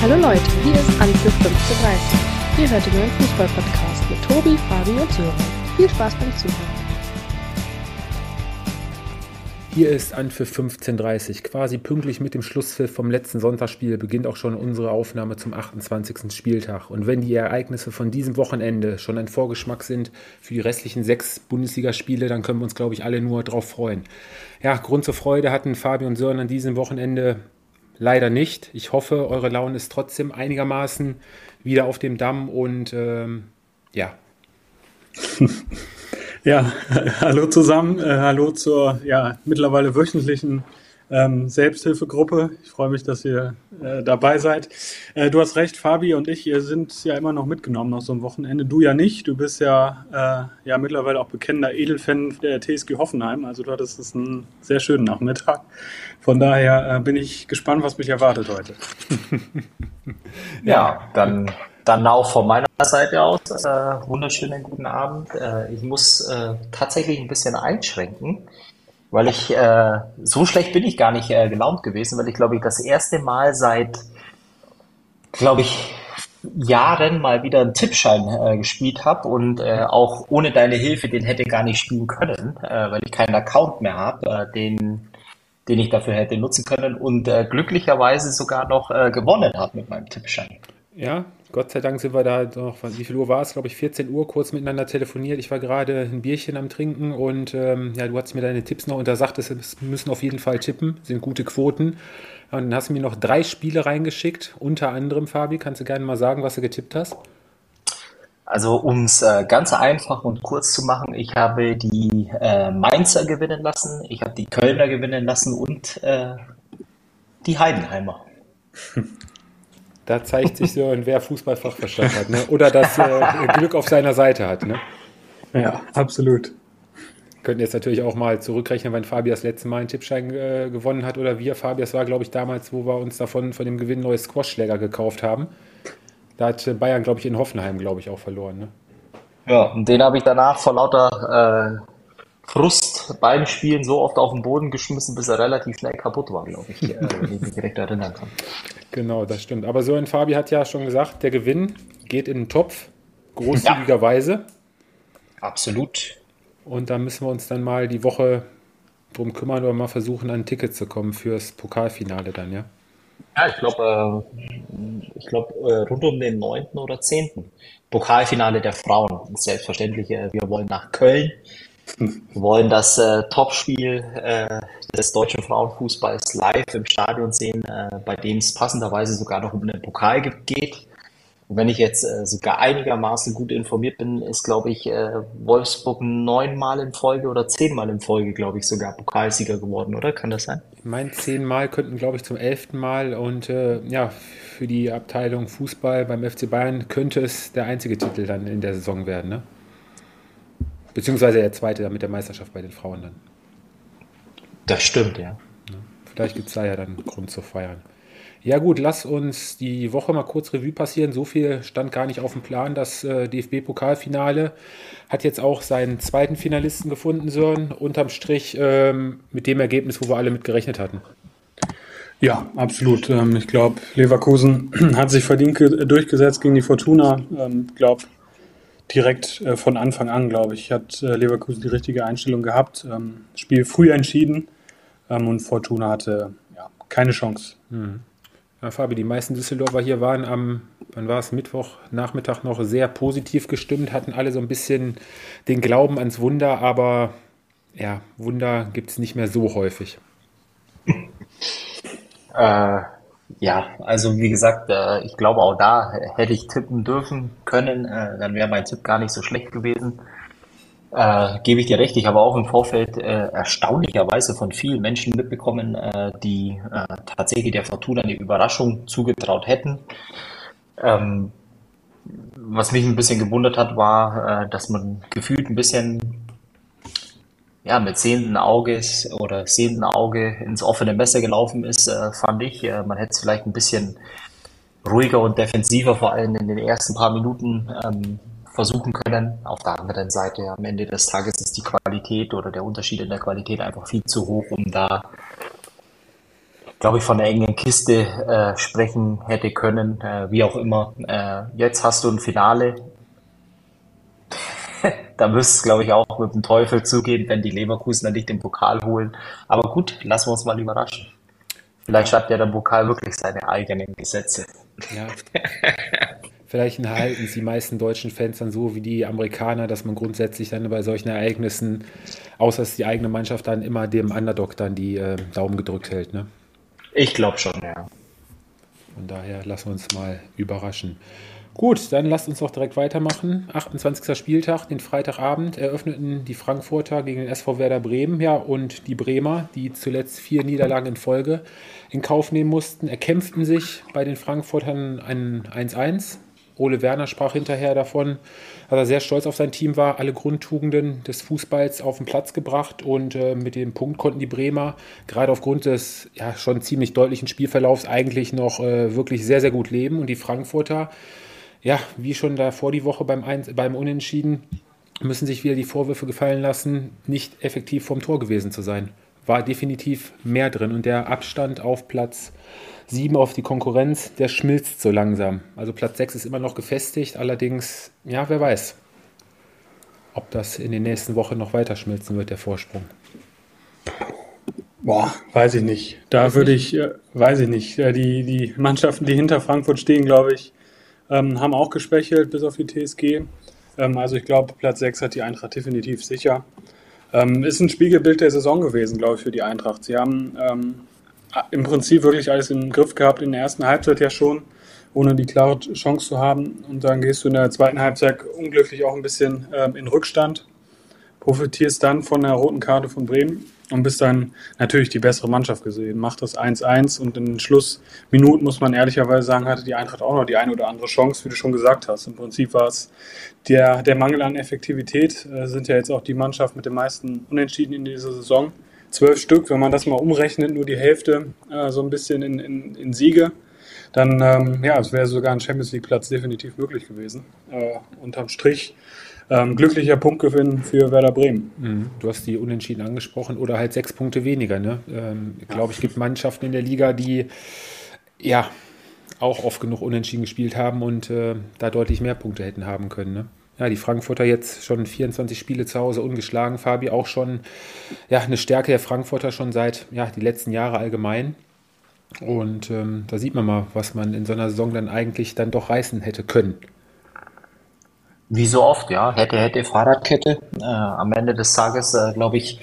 Hallo Leute, hier ist Anpfiff 15:30. Ihr hört den neuen Fußball-Podcast mit Tobi, Fabi und Sören. Viel Spaß beim Zuhören. Hier ist Anpfiff 15:30. Quasi pünktlich mit dem Schlusspfiff vom letzten Sonntagsspiel beginnt auch schon unsere Aufnahme zum 28. Spieltag. Und wenn die Ereignisse von diesem Wochenende schon ein Vorgeschmack sind für die restlichen 6 Bundesligaspiele, dann können wir uns, glaube ich, alle nur drauf freuen. Ja, Grund zur Freude hatten Fabi und Sören an diesem Wochenende leider nicht. Ich hoffe, eure Laune ist trotzdem einigermaßen wieder auf dem Damm und ja. Ja, hallo zusammen, hallo zur mittlerweile wöchentlichen Selbsthilfegruppe. Ich freue mich, dass ihr dabei seid. Du hast recht, Fabi und ich sind ja immer noch mitgenommen aus so einem Wochenende. Du ja nicht, du bist ja mittlerweile auch bekennender Edelfan der TSG Hoffenheim. Also du hattest es einen sehr schönen Nachmittag. Von daher bin ich gespannt, was mich erwartet heute. Ja, dann auch von meiner Seite aus, wunderschönen guten Abend. Ich muss tatsächlich ein bisschen einschränken, weil so schlecht bin ich gar nicht gelaunt gewesen, weil ich glaube, ich das erste Mal seit, Jahren mal wieder einen Tippschein gespielt habe und auch ohne deine Hilfe den hätte gar nicht spielen können, weil ich keinen Account mehr habe, den ich dafür hätte nutzen können und glücklicherweise sogar noch gewonnen habe mit meinem Tippschein. Ja, Gott sei Dank sind wir da noch, wie viel Uhr war es? Glaube ich 14 Uhr, kurz miteinander telefoniert. Ich war gerade ein Bierchen am Trinken und du hast mir deine Tipps noch untersagt, wir müssen auf jeden Fall tippen, sind gute Quoten. Und dann hast du mir noch 3 Spiele reingeschickt, unter anderem, Fabi, kannst du gerne mal sagen, was du getippt hast? Also um es ganz einfach und kurz zu machen, ich habe die Mainzer gewinnen lassen, ich habe die Kölner gewinnen lassen und die Heidenheimer. Da zeigt sich so, wer Fußballfachverstand hat, ne? Oder das Glück auf seiner Seite hat. Ne? Ja, absolut. Wir könnten jetzt natürlich auch mal zurückrechnen, wann Fabi das letzte Mal einen Tippschein gewonnen hat oder wir. Fabi, das war, glaube ich, damals, wo wir uns von dem Gewinn neue Squashschläger gekauft haben. Da hat Bayern, glaube ich, in Hoffenheim, glaube ich, auch verloren. Ne? Ja, und den habe ich danach vor lauter Frust beim Spielen so oft auf den Boden geschmissen, bis er relativ schnell kaputt war, glaube ich, wenn ich mich recht erinnern kann. Genau, das stimmt. Aber Sören, Fabi hat ja schon gesagt, der Gewinn geht in den Topf, großzügigerweise. Absolut. Und da müssen wir uns dann mal die Woche drum kümmern oder mal versuchen, an ein Ticket zu kommen fürs Pokalfinale dann, ja? Ja, ich glaube rund um den 9. oder 10. Pokalfinale der Frauen. Selbstverständlich, wir wollen nach Köln. Wir wollen das Topspiel des deutschen Frauenfußballs live im Stadion sehen, bei dem es passenderweise sogar noch um den Pokal geht. Und wenn ich jetzt sogar einigermaßen gut informiert bin, ist, glaube ich, Wolfsburg 9-mal in Folge oder 10-mal in Folge, glaube ich, sogar Pokalsieger geworden, oder? Kann das sein? Ich meine, 10 Mal könnten, glaube ich, zum 11. Mal und für die Abteilung Fußball beim FC Bayern könnte es der einzige Titel dann in der Saison werden, ne? Beziehungsweise der zweite dann mit der Meisterschaft bei den Frauen dann. Das stimmt, ja. Vielleicht gibt es da ja dann Grund zu feiern. Ja gut, lass uns die Woche mal kurz Revue passieren. So viel stand gar nicht auf dem Plan. Das DFB-Pokalfinale hat jetzt auch seinen zweiten Finalisten gefunden, Sören. Unterm Strich mit dem Ergebnis, wo wir alle mit gerechnet hatten. Ja, absolut. Ich glaube, Leverkusen hat sich verdient durchgesetzt gegen die Fortuna. Ich glaube, direkt von Anfang an, glaube ich, hat Leverkusen die richtige Einstellung gehabt. Spiel früh entschieden und Fortuna hatte keine Chance. Ja, Fabi, die meisten Düsseldorfer hier waren wann war es, Mittwochnachmittag noch sehr positiv gestimmt, hatten alle so ein bisschen den Glauben ans Wunder, aber ja, Wunder gibt es nicht mehr so häufig. Ja, also wie gesagt, ich glaube auch da hätte ich tippen dürfen können, dann wäre mein Tipp gar nicht so schlecht gewesen. Gebe ich dir recht, ich habe auch im Vorfeld erstaunlicherweise von vielen Menschen mitbekommen, die tatsächlich der Fortuna eine Überraschung zugetraut hätten. Was mich ein bisschen gewundert hat, war, dass man gefühlt ein bisschen mit sehenden Auges oder sehenden Auge ins offene Messer gelaufen ist, fand ich. Man hätte es vielleicht ein bisschen ruhiger und defensiver, vor allem in den ersten paar Minuten, versuchen können. Auf der anderen Seite, am Ende des Tages ist die Qualität oder der Unterschied in der Qualität einfach viel zu hoch, um da glaube ich, von der engen Kiste sprechen hätte können, wie auch immer. Jetzt hast du ein Finale. Da müsste es, glaube ich, auch mit dem Teufel zugehen, wenn die Leverkusener nicht den Pokal holen. Aber gut, lassen wir uns mal überraschen. Vielleicht schreibt ja der Pokal wirklich seine eigenen Gesetze. Ja, vielleicht halten es die meisten deutschen Fans dann so wie die Amerikaner, dass man grundsätzlich dann bei solchen Ereignissen, außer dass die eigene Mannschaft dann immer dem Underdog dann die Daumen gedrückt hält. Ne? Ich glaube schon, ja. Von daher lassen wir uns mal überraschen. Gut, dann lasst uns doch direkt weitermachen. 28. Spieltag, den Freitagabend, eröffneten die Frankfurter gegen den SV Werder Bremen. Ja, und die Bremer, die zuletzt 4 Niederlagen in Folge in Kauf nehmen mussten, erkämpften sich bei den Frankfurtern ein 1-1. Ole Werner sprach hinterher davon, dass er sehr stolz auf sein Team war, alle Grundtugenden des Fußballs auf den Platz gebracht und mit dem Punkt konnten die Bremer gerade aufgrund des ja schon ziemlich deutlichen Spielverlaufs eigentlich noch wirklich sehr, sehr gut leben und die Frankfurter, ja, wie schon davor die Woche beim Unentschieden, müssen sich wieder die Vorwürfe gefallen lassen, nicht effektiv vorm Tor gewesen zu sein. War definitiv mehr drin und der Abstand auf Platz 7 auf die Konkurrenz, der schmilzt so langsam. Also Platz 6 ist immer noch gefestigt, allerdings, ja, wer weiß, ob das in den nächsten Wochen noch weiter schmilzen wird, der Vorsprung. Boah, weiß ich nicht. Weiß ich nicht. Die Mannschaften, die hinter Frankfurt stehen, glaube ich, haben auch geschwächelt, bis auf die TSG. Also ich glaube, Platz 6 hat die Eintracht definitiv sicher. Ist ein Spiegelbild der Saison gewesen, glaube ich, für die Eintracht. Sie haben im Prinzip wirklich alles im Griff gehabt, in der ersten Halbzeit ja schon, ohne die klare Chance zu haben. Und dann gehst du in der zweiten Halbzeit unglücklich auch ein bisschen in Rückstand, profitierst dann von der roten Karte von Bremen und bist dann natürlich die bessere Mannschaft gesehen. Macht das 1-1 und in den Schlussminuten, muss man ehrlicherweise sagen, hatte die Eintracht auch noch die eine oder andere Chance, wie du schon gesagt hast. Im Prinzip war es der Mangel an Effektivität, sind ja jetzt auch die Mannschaft mit den meisten Unentschieden in dieser Saison. 12 Stück, wenn man das mal umrechnet, nur die Hälfte so ein bisschen in Siege, dann es wäre sogar ein Champions-League-Platz definitiv möglich gewesen. Unterm Strich glücklicher Punktgewinn für Werder Bremen. Du hast die Unentschieden angesprochen oder halt 6 Punkte weniger. Ne? Ich glaube, es gibt Mannschaften in der Liga, die ja auch oft genug Unentschieden gespielt haben und da deutlich mehr Punkte hätten haben können. Ne? Ja, die Frankfurter jetzt schon 24 Spiele zu Hause ungeschlagen. Fabi, auch schon eine Stärke der Frankfurter schon seit die letzten Jahre allgemein. Und da sieht man mal, was man in so einer Saison dann eigentlich dann doch reißen hätte können. Wie so oft, ja. Hätte, Fahrradkette. Am Ende des Tages, glaube ich,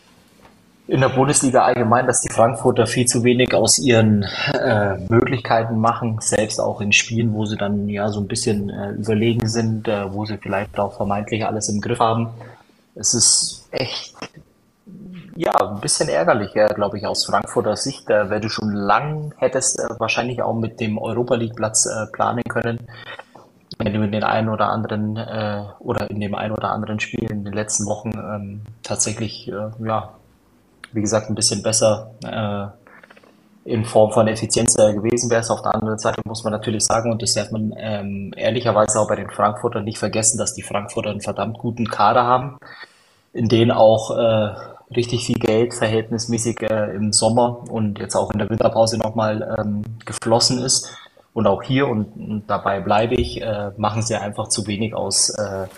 in der Bundesliga allgemein, dass die Frankfurter viel zu wenig aus ihren Möglichkeiten machen, selbst auch in Spielen, wo sie dann ja so ein bisschen überlegen sind, wo sie vielleicht auch vermeintlich alles im Griff haben. Es ist echt ein bisschen ärgerlich, glaube ich, aus Frankfurter Sicht, weil du schon lang hättest wahrscheinlich auch mit dem Europa League Platz planen können, wenn du in den einen oder anderen oder in dem einen oder anderen Spiel in den letzten Wochen tatsächlich wie gesagt, ein bisschen besser in Form von Effizienz gewesen wäre es. Auf der anderen Seite muss man natürlich sagen, und das darf man ehrlicherweise auch bei den Frankfurtern nicht vergessen, dass die Frankfurter einen verdammt guten Kader haben, in denen auch richtig viel Geld verhältnismäßig im Sommer und jetzt auch in der Winterpause nochmal geflossen ist. Und auch hier, und dabei bleibe ich, machen sie einfach zu wenig aus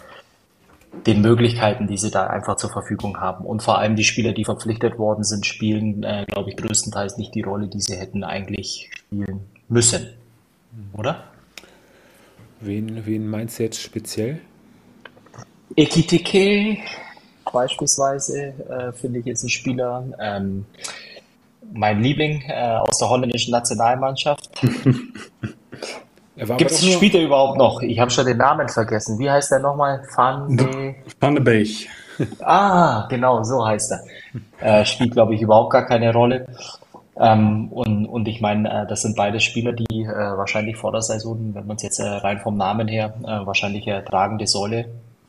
den Möglichkeiten, die sie da einfach zur Verfügung haben. Und vor allem die Spieler, die verpflichtet worden sind, spielen, glaube ich, größtenteils nicht die Rolle, die sie hätten eigentlich spielen müssen. Oder? Wen meinst du jetzt speziell? Ekitike beispielsweise, finde ich, ist ein Spieler. Mein Liebling aus der holländischen Nationalmannschaft. Spielt er überhaupt noch? Ich habe schon den Namen vergessen. Wie heißt der nochmal? Van de Beek. Ah, genau, so heißt er. Spielt, glaube ich, überhaupt gar keine Rolle. Und ich meine, das sind beide Spieler, die wahrscheinlich vor der Saison, wenn man es jetzt rein vom Namen her, wahrscheinlich tragende Säule.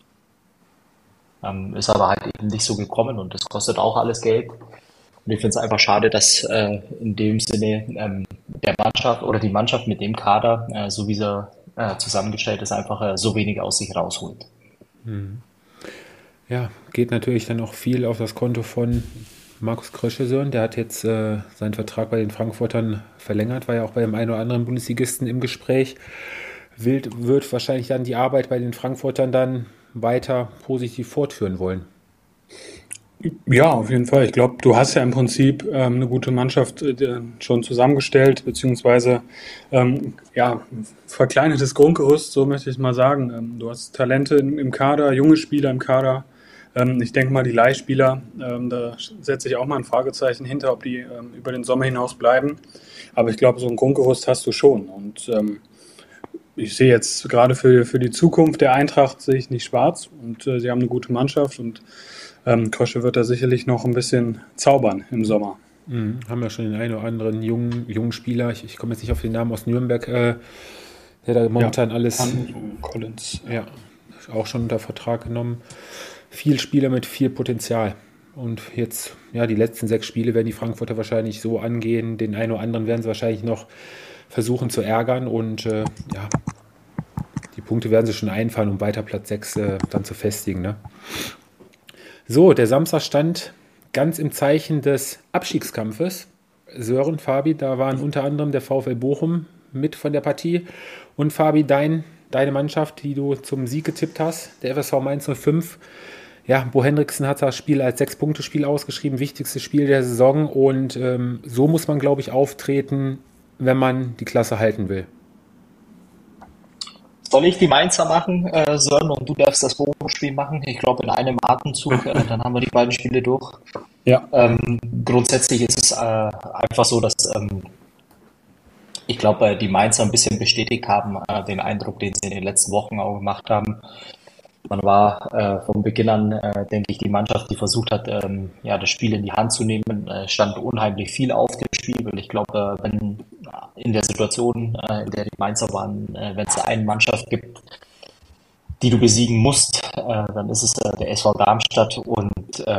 Ist aber halt eben nicht so gekommen und das kostet auch alles Geld. Und ich finde es einfach schade, dass in dem Sinne der Mannschaft oder die Mannschaft mit dem Kader, so wie sie zusammengestellt ist, einfach so wenig aus sich rausholt. Ja, geht natürlich dann auch viel auf das Konto von Markus Krösche-Sören, der hat jetzt seinen Vertrag bei den Frankfurtern verlängert, war ja auch bei dem einen oder anderen Bundesligisten im Gespräch. Wird wahrscheinlich dann die Arbeit bei den Frankfurtern dann weiter positiv fortführen wollen. Ja, auf jeden Fall. Ich glaube, du hast ja im Prinzip eine gute Mannschaft schon zusammengestellt, beziehungsweise verkleinertes Grundgerüst, so möchte ich mal sagen. Du hast Talente im Kader, junge Spieler im Kader. Ich denke mal, die Leihspieler, da setze ich auch mal ein Fragezeichen hinter, ob die über den Sommer hinaus bleiben. Aber ich glaube, so ein Grundgerüst hast du schon. Und ich sehe jetzt gerade für die Zukunft der Eintracht sehe ich nicht schwarz. Und sie haben eine gute Mannschaft und Krösche wird da sicherlich noch ein bisschen zaubern im Sommer. Haben ja schon den einen oder anderen jungen Spieler. Ich komme jetzt nicht auf den Namen aus Nürnberg, der da momentan alles. Collins. Ja, auch schon unter Vertrag genommen. Viel Spieler mit viel Potenzial. Und jetzt, ja, die letzten 6 Spiele werden die Frankfurter wahrscheinlich so angehen. Den einen oder anderen werden sie wahrscheinlich noch versuchen zu ärgern. Und die Punkte werden sie schon einfahren, um weiter Platz 6 dann zu festigen. Ne? So, der Samstag stand ganz im Zeichen des Abstiegskampfes. Sören, Fabi, da waren unter anderem der VfL Bochum mit von der Partie. Und Fabi, deine Mannschaft, die du zum Sieg getippt hast, der FSV Mainz 05. Ja, Bo Henriksen hat das Spiel als 6-Punkte-Spiel ausgeschrieben, wichtigstes Spiel der Saison. Und so muss man, glaube ich, auftreten, wenn man die Klasse halten will. Soll ich die Mainzer machen, Sören, und du darfst das Bochum-Spiel machen? Ich glaube, in einem Atemzug, dann haben wir die beiden Spiele durch. Ja. Grundsätzlich ist es einfach so, dass ich glaube, die Mainzer ein bisschen bestätigt haben, den Eindruck, den sie in den letzten Wochen auch gemacht haben. Man war von Beginn an, denke ich, die Mannschaft, die versucht hat, das Spiel in die Hand zu nehmen, stand unheimlich viel auf dem Spiel, weil ich glaube, wenn in der Situation, in der die Mainzer waren, wenn es eine Mannschaft gibt, die du besiegen musst, dann ist es der SV Darmstadt und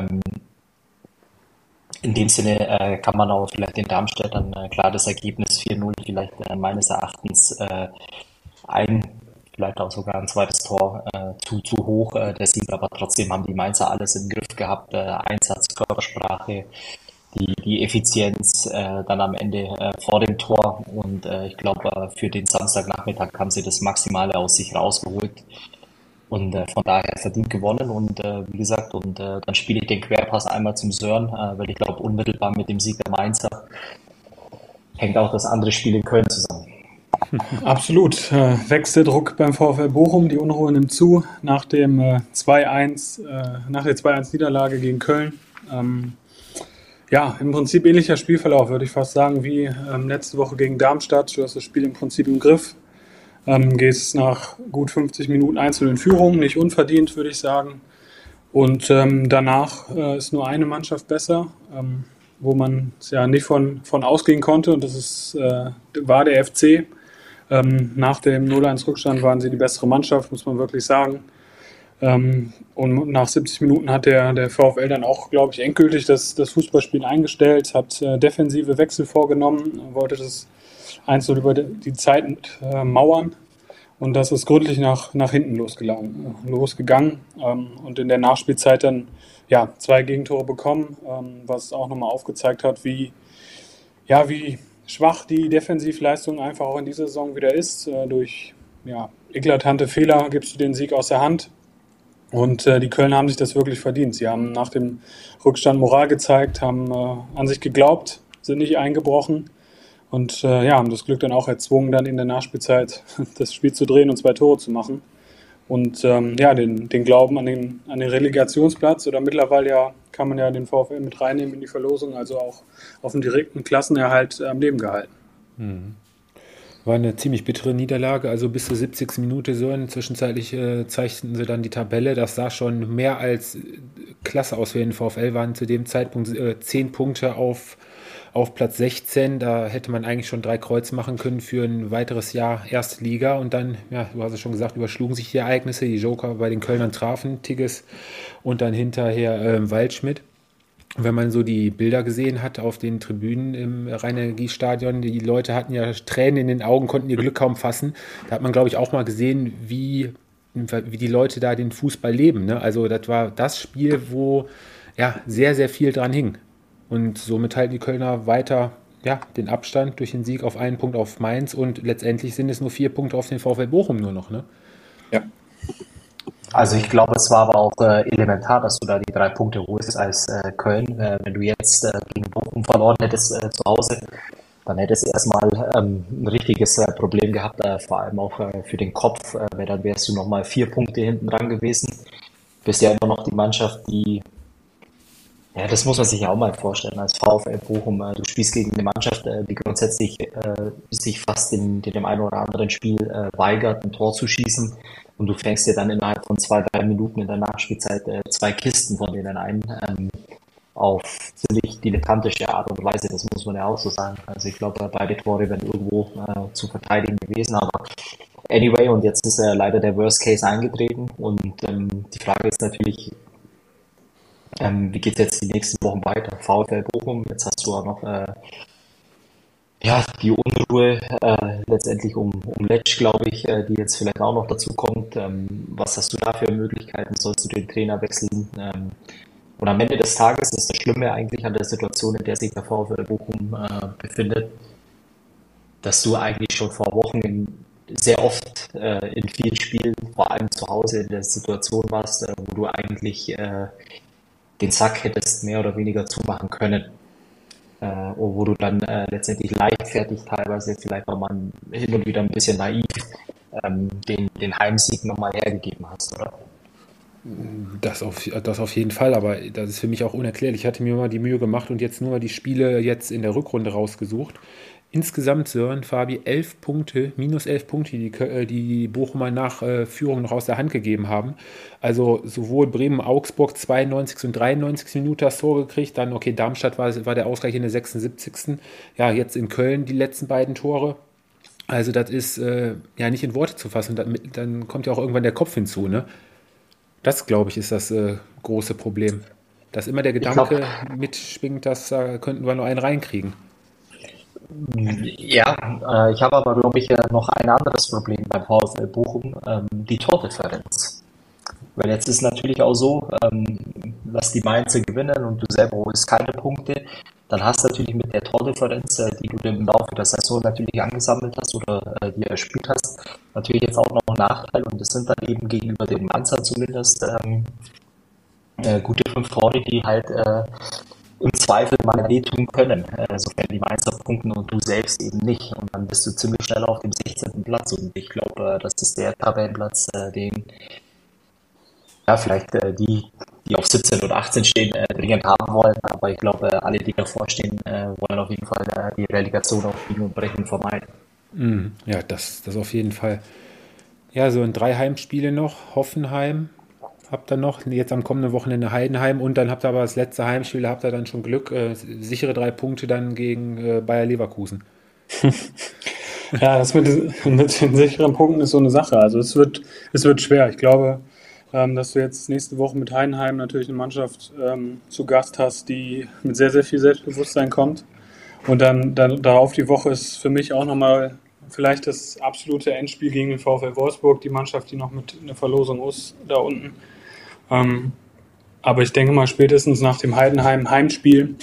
in dem Sinne kann man auch vielleicht den Darmstädtern klar das Ergebnis 4-0 vielleicht meines Erachtens vielleicht auch sogar ein zweites Tor zu hoch, der Sieg, aber trotzdem haben die Mainzer alles im Griff gehabt, Einsatz, Körpersprache, die Effizienz dann am Ende vor dem Tor und ich glaube, für den Samstagnachmittag haben sie das Maximale aus sich rausgeholt und von daher verdient gewonnen und wie gesagt, und dann spiele ich den Querpass einmal zum Sören, weil ich glaube, unmittelbar mit dem Sieg der Mainzer hängt auch das andere Spiel in Köln zusammen. Absolut. Wächst der Druck beim VfL Bochum, die Unruhe nimmt zu nach dem 2-1, nach der 2-1-Niederlage gegen Köln. Im Prinzip ähnlicher Spielverlauf, würde ich fast sagen, wie letzte Woche gegen Darmstadt. Du hast das Spiel im Prinzip im Griff. Gehst nach gut 50 Minuten einzeln in Führung, nicht unverdient, würde ich sagen. Und danach ist nur eine Mannschaft besser, wo man ja nicht von ausgehen konnte. Und das war der FC. Nach dem 0-1-Rückstand waren sie die bessere Mannschaft, muss man wirklich sagen. Und nach 70 Minuten hat der VfL dann auch, glaube ich, endgültig das Fußballspiel eingestellt, hat defensive Wechsel vorgenommen, wollte das 1-0 über die Zeit mauern. Und das ist gründlich nach hinten losgegangen. Und in der Nachspielzeit dann 2 Gegentore bekommen, was auch nochmal aufgezeigt hat, wie schwach die Defensivleistung einfach auch in dieser Saison wieder ist. Durch eklatante Fehler gibst du den Sieg aus der Hand. Und die Kölner haben sich das wirklich verdient. Sie haben nach dem Rückstand Moral gezeigt, haben an sich geglaubt, sind nicht eingebrochen und haben das Glück dann auch erzwungen, dann in der Nachspielzeit das Spiel zu drehen und 2 Tore zu machen. Und den Glauben an den Relegationsplatz oder mittlerweile kann man ja den VfL mit reinnehmen in die Verlosung, also auch auf den direkten Klassenerhalt am Leben gehalten. War eine ziemlich bittere Niederlage, also bis zur 70. Minute so. Zwischenzeitlich zeichneten sie dann die Tabelle. Das sah schon mehr als klasse aus für den VfL, waren zu dem Zeitpunkt 10 Punkte auf Platz 16. Da hätte man eigentlich schon 3 Kreuz machen können für ein weiteres Jahr Erste Liga. Und dann, du hast es schon gesagt, überschlugen sich die Ereignisse. Die Joker bei den Kölnern trafen, Tigges und dann hinterher Waldschmidt. Und wenn man so die Bilder gesehen hat auf den Tribünen im Rhein-Energie-Stadion, die Leute hatten ja Tränen in den Augen, konnten ihr Glück kaum fassen. Da hat man, glaube ich, auch mal gesehen, wie die Leute da den Fußball leben. Ne? Also das war das Spiel, wo sehr, sehr viel dran hing. Und somit halten die Kölner weiter den Abstand durch den Sieg auf einen Punkt auf Mainz und letztendlich sind es nur 4 Punkte auf den VfL Bochum nur noch, ne? Ja. Also ich glaube, es war aber auch elementar, dass du da die 3 Punkte holst als Köln. Wenn du jetzt gegen Bochum verloren hättest zu Hause, dann hättest du erstmal ein richtiges Problem gehabt, vor allem auch für den Kopf, weil dann wärst du nochmal 4 Punkte hinten dran gewesen. Bist ja immer noch die Mannschaft, die, ja, das muss man sich ja auch mal vorstellen, als VfL Bochum, du spielst gegen eine Mannschaft, die grundsätzlich sich fast in dem einen oder anderen Spiel weigert, ein Tor zu schießen. Und du fängst dir dann innerhalb von 2-3 Minuten in der Nachspielzeit 2 Kisten von denen ein, auf ziemlich dilettantische Art und Weise, das muss man ja auch so sagen. Also ich glaube, beide Tore wären irgendwo zu verteidigen gewesen, aber anyway, und jetzt ist leider der Worst Case eingetreten und die Frage ist natürlich, wie geht es jetzt die nächsten Wochen weiter? VfL Bochum, jetzt hast du auch noch die Unruhe letztendlich um Letsch, glaube ich, die jetzt vielleicht auch noch dazu kommt. Was hast du da für Möglichkeiten? Sollst du den Trainer wechseln? Und am Ende des Tages ist das Schlimme eigentlich an der Situation, in der sich der VfL Bochum befindet, dass du eigentlich schon vor Wochen sehr oft in vielen Spielen, vor allem zu Hause, in der Situation warst, wo du eigentlich den Sack hättest mehr oder weniger zumachen können. Wo du dann letztendlich leichtfertig teilweise vielleicht auch mal hin und wieder ein bisschen naiv den Heimsieg nochmal hergegeben hast, oder? Das auf jeden Fall, aber das ist für mich auch unerklärlich. Ich hatte mir mal die Mühe gemacht und jetzt nur die Spiele jetzt in der Rückrunde rausgesucht. Insgesamt, Sören, Fabi, minus 11 Punkte, die Bochumer nach Führung noch aus der Hand gegeben haben. Also sowohl Bremen-Augsburg 92. und 93. Minute das Tor gekriegt, dann Darmstadt war der Ausgleich in der 76. Ja, jetzt in Köln die letzten beiden Tore. Also das ist nicht in Worte zu fassen. Dann kommt ja auch irgendwann der Kopf hinzu, ne? Das, glaube ich, ist das große Problem. Dass immer der Gedanke mitschwingt, dass könnten wir nur einen reinkriegen. Ja, ich habe aber, glaube ich, noch ein anderes Problem beim VfL Bochum, die Tordifferenz. Weil jetzt ist natürlich auch so, lass die Mainzer gewinnen und du selber holst keine Punkte, dann hast du natürlich mit der Tordifferenz, die du im Laufe der Saison natürlich angesammelt hast oder die erspielt hast, natürlich jetzt auch noch einen Nachteil und das sind dann eben gegenüber den Mainzern zumindest gute 5 Tore, die halt im Zweifel mal wehtun können, sofern die Mainzer punkten und du selbst eben nicht. Und dann bist du ziemlich schnell auf dem 16. Platz. Und ich glaube, das ist der Tabellenplatz, den vielleicht die auf 17 oder 18 stehen, dringend haben wollen. Aber ich glaube, alle, die davor stehen, wollen auf jeden Fall die Relegation auf Biegen und Brechen vermeiden. Ja, das auf jeden Fall. Ja, so in 3 Heimspiele noch. Hoffenheim habt ihr noch, jetzt am kommenden Wochenende Heidenheim und dann habt ihr aber das letzte Heimspiel, habt ihr dann schon Glück, sichere 3 Punkte dann gegen Bayer Leverkusen. Ja, das mit den sicheren Punkten ist so eine Sache. Also es wird schwer. Ich glaube, dass du jetzt nächste Woche mit Heidenheim natürlich eine Mannschaft zu Gast hast, die mit sehr, sehr viel Selbstbewusstsein kommt. Und dann darauf die Woche ist für mich auch nochmal vielleicht das absolute Endspiel gegen den VfL Wolfsburg, die Mannschaft, die noch mit in der Verlosung ist, da unten. Aber ich denke mal, spätestens nach dem Heidenheim-Heimspiel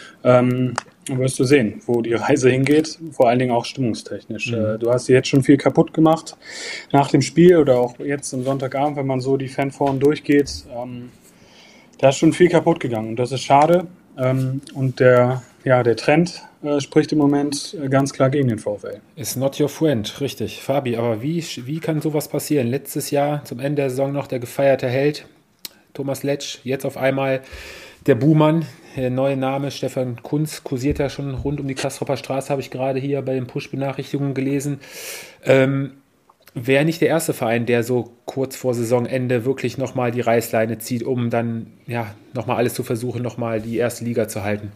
wirst du sehen, wo die Reise hingeht, vor allen Dingen auch stimmungstechnisch. Du hast jetzt schon viel kaputt gemacht nach dem Spiel oder auch jetzt am Sonntagabend, wenn man so die Fanforen durchgeht. Da ist schon viel kaputt gegangen und das ist schade. Und der Trend spricht im Moment ganz klar gegen den VfL. Is not your friend, richtig. Fabi, aber wie kann sowas passieren? Letztes Jahr zum Ende der Saison noch der gefeierte Held Thomas Letsch, jetzt auf einmal der Buhmann, der neue Name Stefan Kuntz, kursiert ja schon rund um die Castropper Straße, habe ich gerade hier bei den Push-Benachrichtigungen gelesen. Wäre nicht der erste Verein, der so kurz vor Saisonende wirklich nochmal die Reißleine zieht, um dann nochmal alles zu versuchen, nochmal die erste Liga zu halten.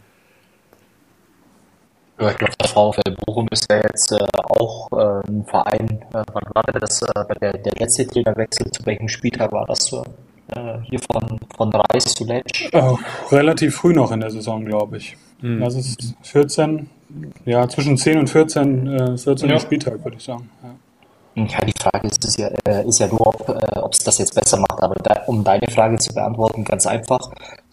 Ja, ich glaube, der VfL Bochum ist ja jetzt auch ein Verein, wann war das, der letzte Trainerwechsel, zu welchem Spieltag war das so? Hier von Reis zu Letsch? Relativ früh noch in der Saison, glaube ich. Das ist 14, zwischen 10 und 14 Spieltag, würde ich sagen. Ja, die Frage ist ja nur, ob es das jetzt besser macht. Aber um deine Frage zu beantworten, ganz einfach,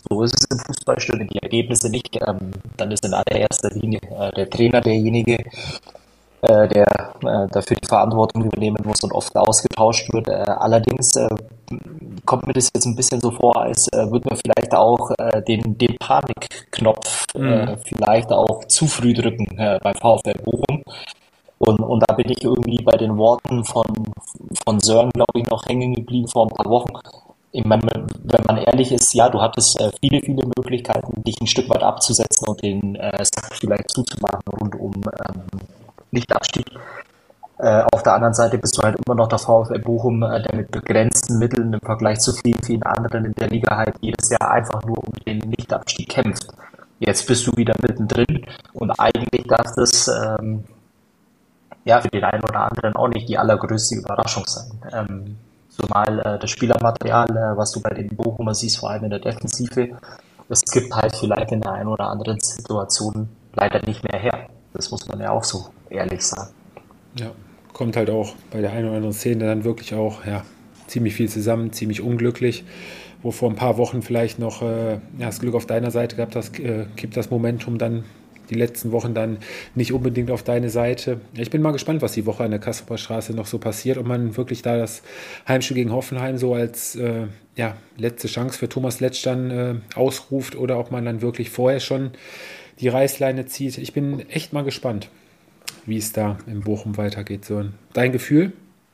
So ist es im Fußball, stimmen die Ergebnisse nicht. Dann ist in allererster Linie der Trainer derjenige, der dafür die Verantwortung übernehmen muss und oft ausgetauscht wird. Allerdings kommt mir das jetzt ein bisschen so vor, als würde man vielleicht auch den Panikknopf vielleicht auch zu früh drücken beim VfL Bochum. Und da bin ich irgendwie bei den Worten von Sören, glaube ich, noch hängen geblieben vor ein paar Wochen. Ich meine, wenn man ehrlich ist, ja, du hattest viele, viele Möglichkeiten, dich ein Stück weit abzusetzen und den Sack vielleicht zuzumachen rund um Nichtabstieg. Auf der anderen Seite bist du halt immer noch der VfL Bochum, der mit begrenzten Mitteln im Vergleich zu vielen, vielen anderen in der Liga halt jedes Jahr einfach nur um den Nichtabstieg kämpft. Jetzt bist du wieder mittendrin und eigentlich darf das für den einen oder anderen auch nicht die allergrößte Überraschung sein. Zumal das Spielermaterial, was du bei den Bochumer siehst, vor allem in der Defensive, es gibt halt vielleicht in der einen oder anderen Situation leider nicht mehr her. Das muss man ja auch so ehrlich sagen. Ja, kommt halt auch bei der einen oder anderen Szene dann wirklich auch ziemlich viel zusammen, ziemlich unglücklich. Wo vor ein paar Wochen vielleicht noch das Glück auf deiner Seite gehabt hast, kippt das Momentum dann die letzten Wochen dann nicht unbedingt auf deine Seite. Ich bin mal gespannt, was die Woche an der Kasseler Straße noch so passiert, ob man wirklich da das Heimspiel gegen Hoffenheim so als letzte Chance für Thomas Letsch dann ausruft oder ob man dann wirklich vorher schon die Reißleine zieht. Ich bin echt mal gespannt, wie es da in Bochum weitergeht. So, dein Gefühl?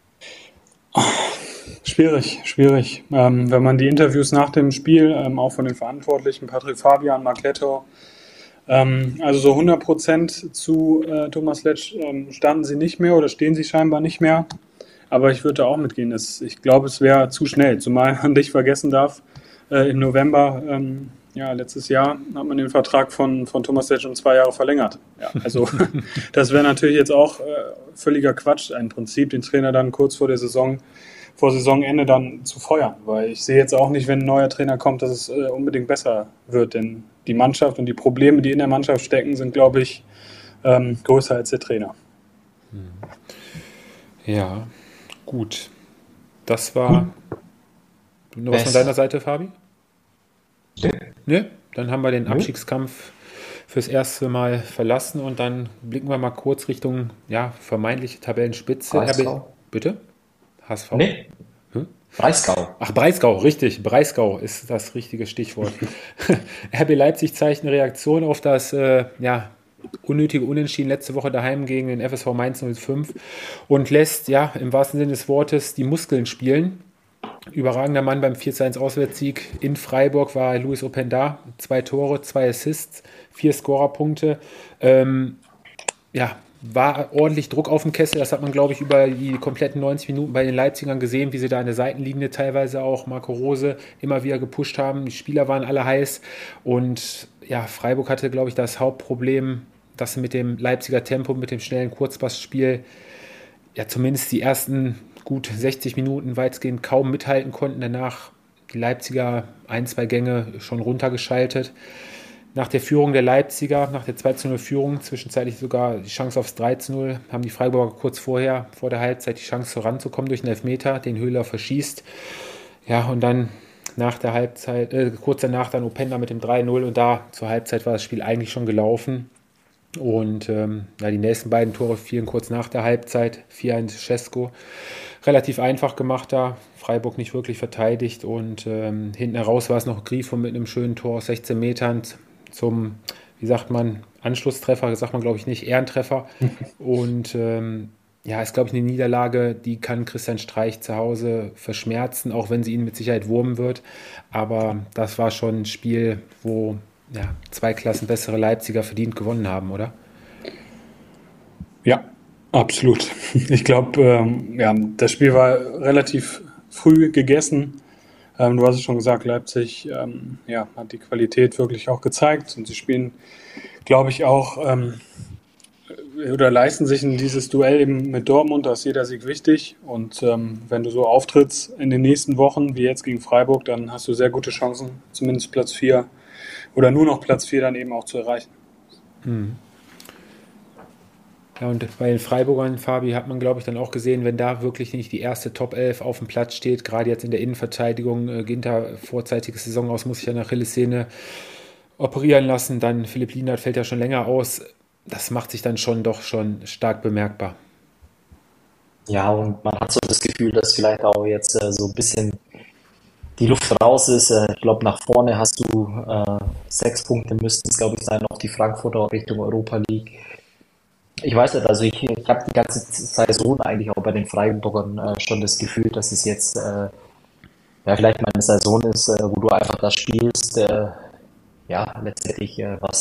Schwierig. Wenn man die Interviews nach dem Spiel, auch von den Verantwortlichen, Patrick Fabian, Marc Lettow, also so 100% zu Thomas Letsch standen sie nicht mehr oder stehen sie scheinbar nicht mehr. Aber ich würde da auch mitgehen. Ich glaube, es wäre zu schnell, zumal man nicht vergessen darf, im November letztes Jahr hat man den Vertrag von Thomas Letsch um 2 Jahre verlängert. Ja, also das wäre natürlich jetzt auch völliger Quatsch, im Prinzip den Trainer dann kurz vor Saisonende dann zu feuern, weil ich sehe jetzt auch nicht, wenn ein neuer Trainer kommt, dass es unbedingt besser wird, denn die Mannschaft und die Probleme, die in der Mannschaft stecken, sind, glaube ich, größer als der Trainer. Ja, gut. Das war noch was von deiner Seite, Fabi? Ne? Dann haben wir den Abstiegskampf fürs erste Mal verlassen und dann blicken wir mal kurz Richtung vermeintliche Tabellenspitze. Bitte? HSV? Nee. Breisgau. Ach, Breisgau, richtig. Breisgau ist das richtige Stichwort. RB Leipzig zeigt eine Reaktion auf das unnötige Unentschieden letzte Woche daheim gegen den FSV Mainz 05 und lässt im wahrsten Sinne des Wortes die Muskeln spielen. Überragender Mann beim 4:1 Auswärtssieg in Freiburg war Luis Openda. 2 Tore, 2 Assists, 4 Scorerpunkte. War ordentlich Druck auf dem Kessel. Das hat man, glaube ich, über die kompletten 90 Minuten bei den Leipzigern gesehen, wie sie da an der Seitenlinie teilweise auch Marco Rose immer wieder gepusht haben. Die Spieler waren alle heiß. Und Freiburg hatte, glaube ich, das Hauptproblem, dass sie mit dem Leipziger Tempo, mit dem schnellen Kurzpassspiel zumindest die ersten gut 60 Minuten weitgehend kaum mithalten konnten. Danach die Leipziger 1-2 Gänge schon runtergeschaltet. Nach der Führung der Leipziger, nach der 2:0 Führung, zwischenzeitlich sogar die Chance aufs 3:0, haben die Freiburger kurz vor der Halbzeit die Chance ranzukommen durch einen Elfmeter, den Höhler verschießt. Ja, und dann nach der Halbzeit, kurz danach dann Openda mit dem 3:0 und da zur Halbzeit war das Spiel eigentlich schon gelaufen. Und die nächsten beiden Tore fielen kurz nach der Halbzeit. 4:1 Cesco. Relativ einfach gemacht da. Freiburg nicht wirklich verteidigt. Und hinten heraus war es noch Grifo mit einem schönen Tor aus 16 Metern zum, wie sagt man, Anschlusstreffer, sagt man glaube ich nicht, Ehrentreffer. Und ist glaube ich eine Niederlage, die kann Christian Streich zu Hause verschmerzen, auch wenn sie ihn mit Sicherheit wurmen wird. Aber das war schon ein Spiel, wo 2 Klassen bessere Leipziger verdient gewonnen haben, oder? Ja, absolut. Ich glaube, das Spiel war relativ früh gegessen. Du hast es schon gesagt, Leipzig hat die Qualität wirklich auch gezeigt und sie spielen, glaube ich, auch oder leisten sich in dieses Duell eben mit Dortmund, da ist jeder Sieg wichtig und wenn du so auftrittst in den nächsten Wochen, wie jetzt gegen Freiburg, dann hast du sehr gute Chancen, zumindest Platz 4 oder nur noch Platz 4 dann eben auch zu erreichen. Ja, und bei den Freiburgern, Fabi, hat man, glaube ich, dann auch gesehen, wenn da wirklich nicht die erste Top 11 auf dem Platz steht, gerade jetzt in der Innenverteidigung, Ginter, vorzeitiges Saison aus, muss sich ja nach Achillessehne operieren lassen, dann Philipp Lienhardt fällt ja schon länger aus. Das macht sich dann schon doch schon stark bemerkbar. Ja, und man hat so das Gefühl, dass vielleicht auch jetzt so ein bisschen die Luft raus ist. Ich glaube, nach vorne hast du 6 Punkte müssten es, glaube ich, sein, noch die Frankfurter Richtung Europa League. Ich weiß nicht, also ich habe die ganze Saison eigentlich auch bei den Freiburgern schon das Gefühl, dass es jetzt ja vielleicht mal eine Saison ist, wo du einfach das spielst, ja, letztendlich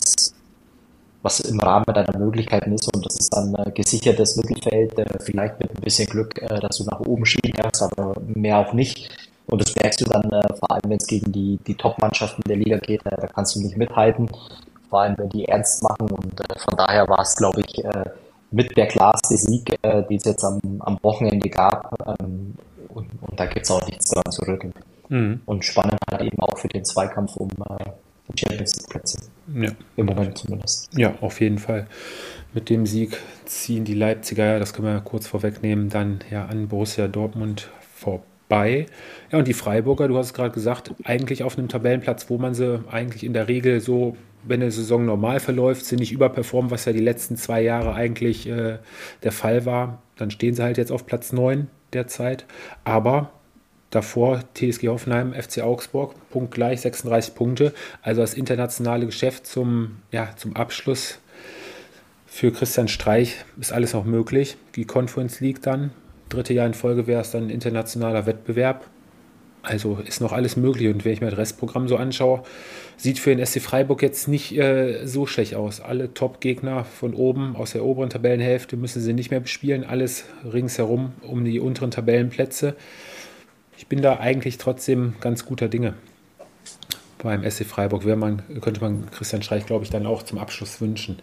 was im Rahmen deiner Möglichkeiten ist und das ist dann gesichertes Mittelfeld, vielleicht mit ein bisschen Glück, dass du nach oben schieben kannst, aber mehr auch nicht. Und das merkst du dann, vor allem wenn es gegen die Top-Mannschaften der Liga geht, da kannst du nicht mithalten, vor allem wenn die ernst machen und von daher war es, glaube ich, mit der klarste Sieg, die es jetzt am Wochenende gab und da gibt es auch nichts dran zu rütteln. Mhm. Und spannend halt eben auch für den Zweikampf um die Champions League Plätze. Ja. Im Moment zumindest. Ja, auf jeden Fall. Mit dem Sieg ziehen die Leipziger, ja, das können wir kurz vorwegnehmen, dann ja an Borussia Dortmund vorbei. Ja, und die Freiburger, du hast es gerade gesagt, eigentlich auf einem Tabellenplatz, wo man sie eigentlich in der Regel so, wenn eine Saison normal verläuft, sie nicht überperformen, was ja die letzten 2 Jahre eigentlich der Fall war. Dann stehen sie halt jetzt auf Platz 9 derzeit. Aber davor TSG Hoffenheim, FC Augsburg, punktgleich, 36 Punkte. Also das internationale Geschäft zum Abschluss für Christian Streich ist alles noch möglich. Die Conference League dann, 3. Jahr in Folge wäre es dann ein internationaler Wettbewerb. Also ist noch alles möglich. Und wenn ich mir das Restprogramm so anschaue, sieht für den SC Freiburg jetzt nicht so schlecht aus. Alle Top-Gegner von oben aus der oberen Tabellenhälfte müssen sie nicht mehr bespielen. Alles ringsherum um die unteren Tabellenplätze. Ich bin da eigentlich trotzdem ganz guter Dinge beim SC Freiburg. Könnte man Christian Streich, glaube ich, dann auch zum Abschluss wünschen.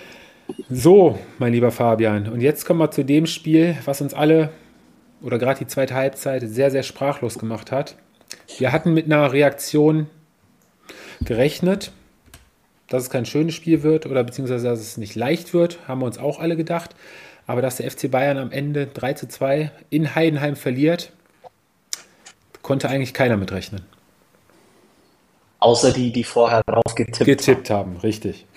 So, mein lieber Fabian. Und jetzt kommen wir zu dem Spiel, was uns alle, oder gerade die zweite Halbzeit, sehr, sehr sprachlos gemacht hat. Wir hatten mit einer Reaktion gerechnet, dass es kein schönes Spiel wird oder beziehungsweise dass es nicht leicht wird, haben wir uns auch alle gedacht. Aber dass der FC Bayern am Ende 3:2 in Heidenheim verliert, konnte eigentlich keiner mitrechnen. Außer die vorher drauf Getippt haben, richtig.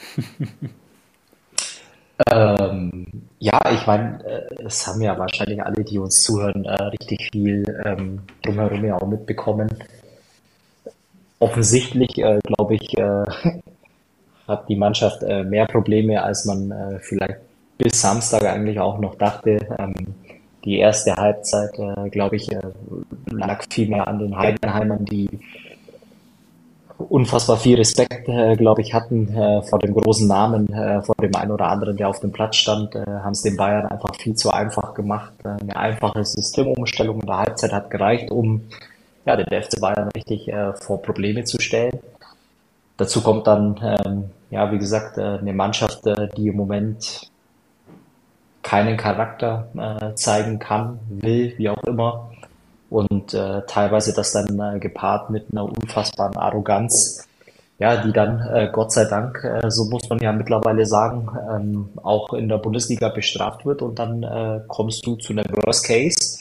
Ja, ich meine, es haben ja wahrscheinlich alle, die uns zuhören, richtig viel drumherum ja auch mitbekommen. Offensichtlich, glaube ich, hat die Mannschaft mehr Probleme, als man vielleicht bis Samstag eigentlich auch noch dachte. Die erste Halbzeit, glaube ich, lag viel mehr an den Heidenheimern, die unfassbar viel Respekt, glaube ich, hatten vor dem großen Namen, vor dem einen oder anderen, der auf dem Platz stand, haben es den Bayern einfach viel zu einfach gemacht. Eine einfache Systemumstellung in der Halbzeit hat gereicht, um ja, den FC Bayern richtig vor Probleme zu stellen. Dazu kommt dann, ja, wie gesagt, eine Mannschaft, die im Moment keinen Charakter zeigen kann, will, wie auch immer. Und teilweise das dann gepaart mit einer unfassbaren Arroganz, ja, die dann, Gott sei Dank, so muss man ja mittlerweile sagen, auch in der Bundesliga bestraft wird. Und dann kommst du zu einem Worst Case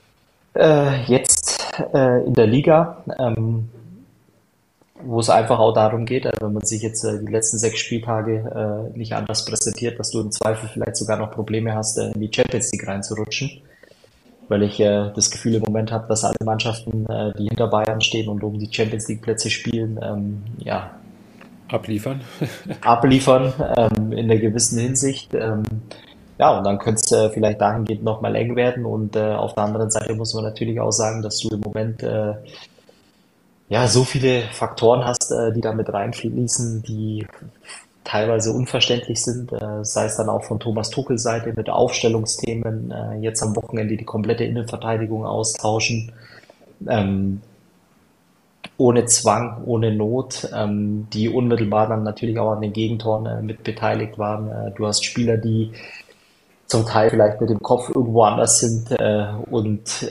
jetzt in der Liga, wo es einfach auch darum geht, wenn man sich jetzt die letzten 6 Spieltage nicht anders präsentiert, dass du im Zweifel vielleicht sogar noch Probleme hast, in die Champions League reinzurutschen. Weil ich das Gefühl im Moment habe, dass alle Mannschaften, die hinter Bayern stehen und um die Champions League Plätze spielen, ja, Abliefern. abliefern in einer gewissen Hinsicht. Ja, und dann könnte es vielleicht dahingehend nochmal eng werden. Und auf der anderen Seite muss man natürlich auch sagen, dass du im Moment ja so viele Faktoren hast, die da mit reinfließen, die teilweise unverständlich sind, sei es dann auch von Thomas Tuchels Seite mit Aufstellungsthemen, jetzt am Wochenende die komplette Innenverteidigung austauschen, ohne Zwang, ohne Not, die unmittelbar dann natürlich auch an den Gegentoren mit beteiligt waren. Du hast Spieler, die zum Teil vielleicht mit dem Kopf irgendwo anders sind und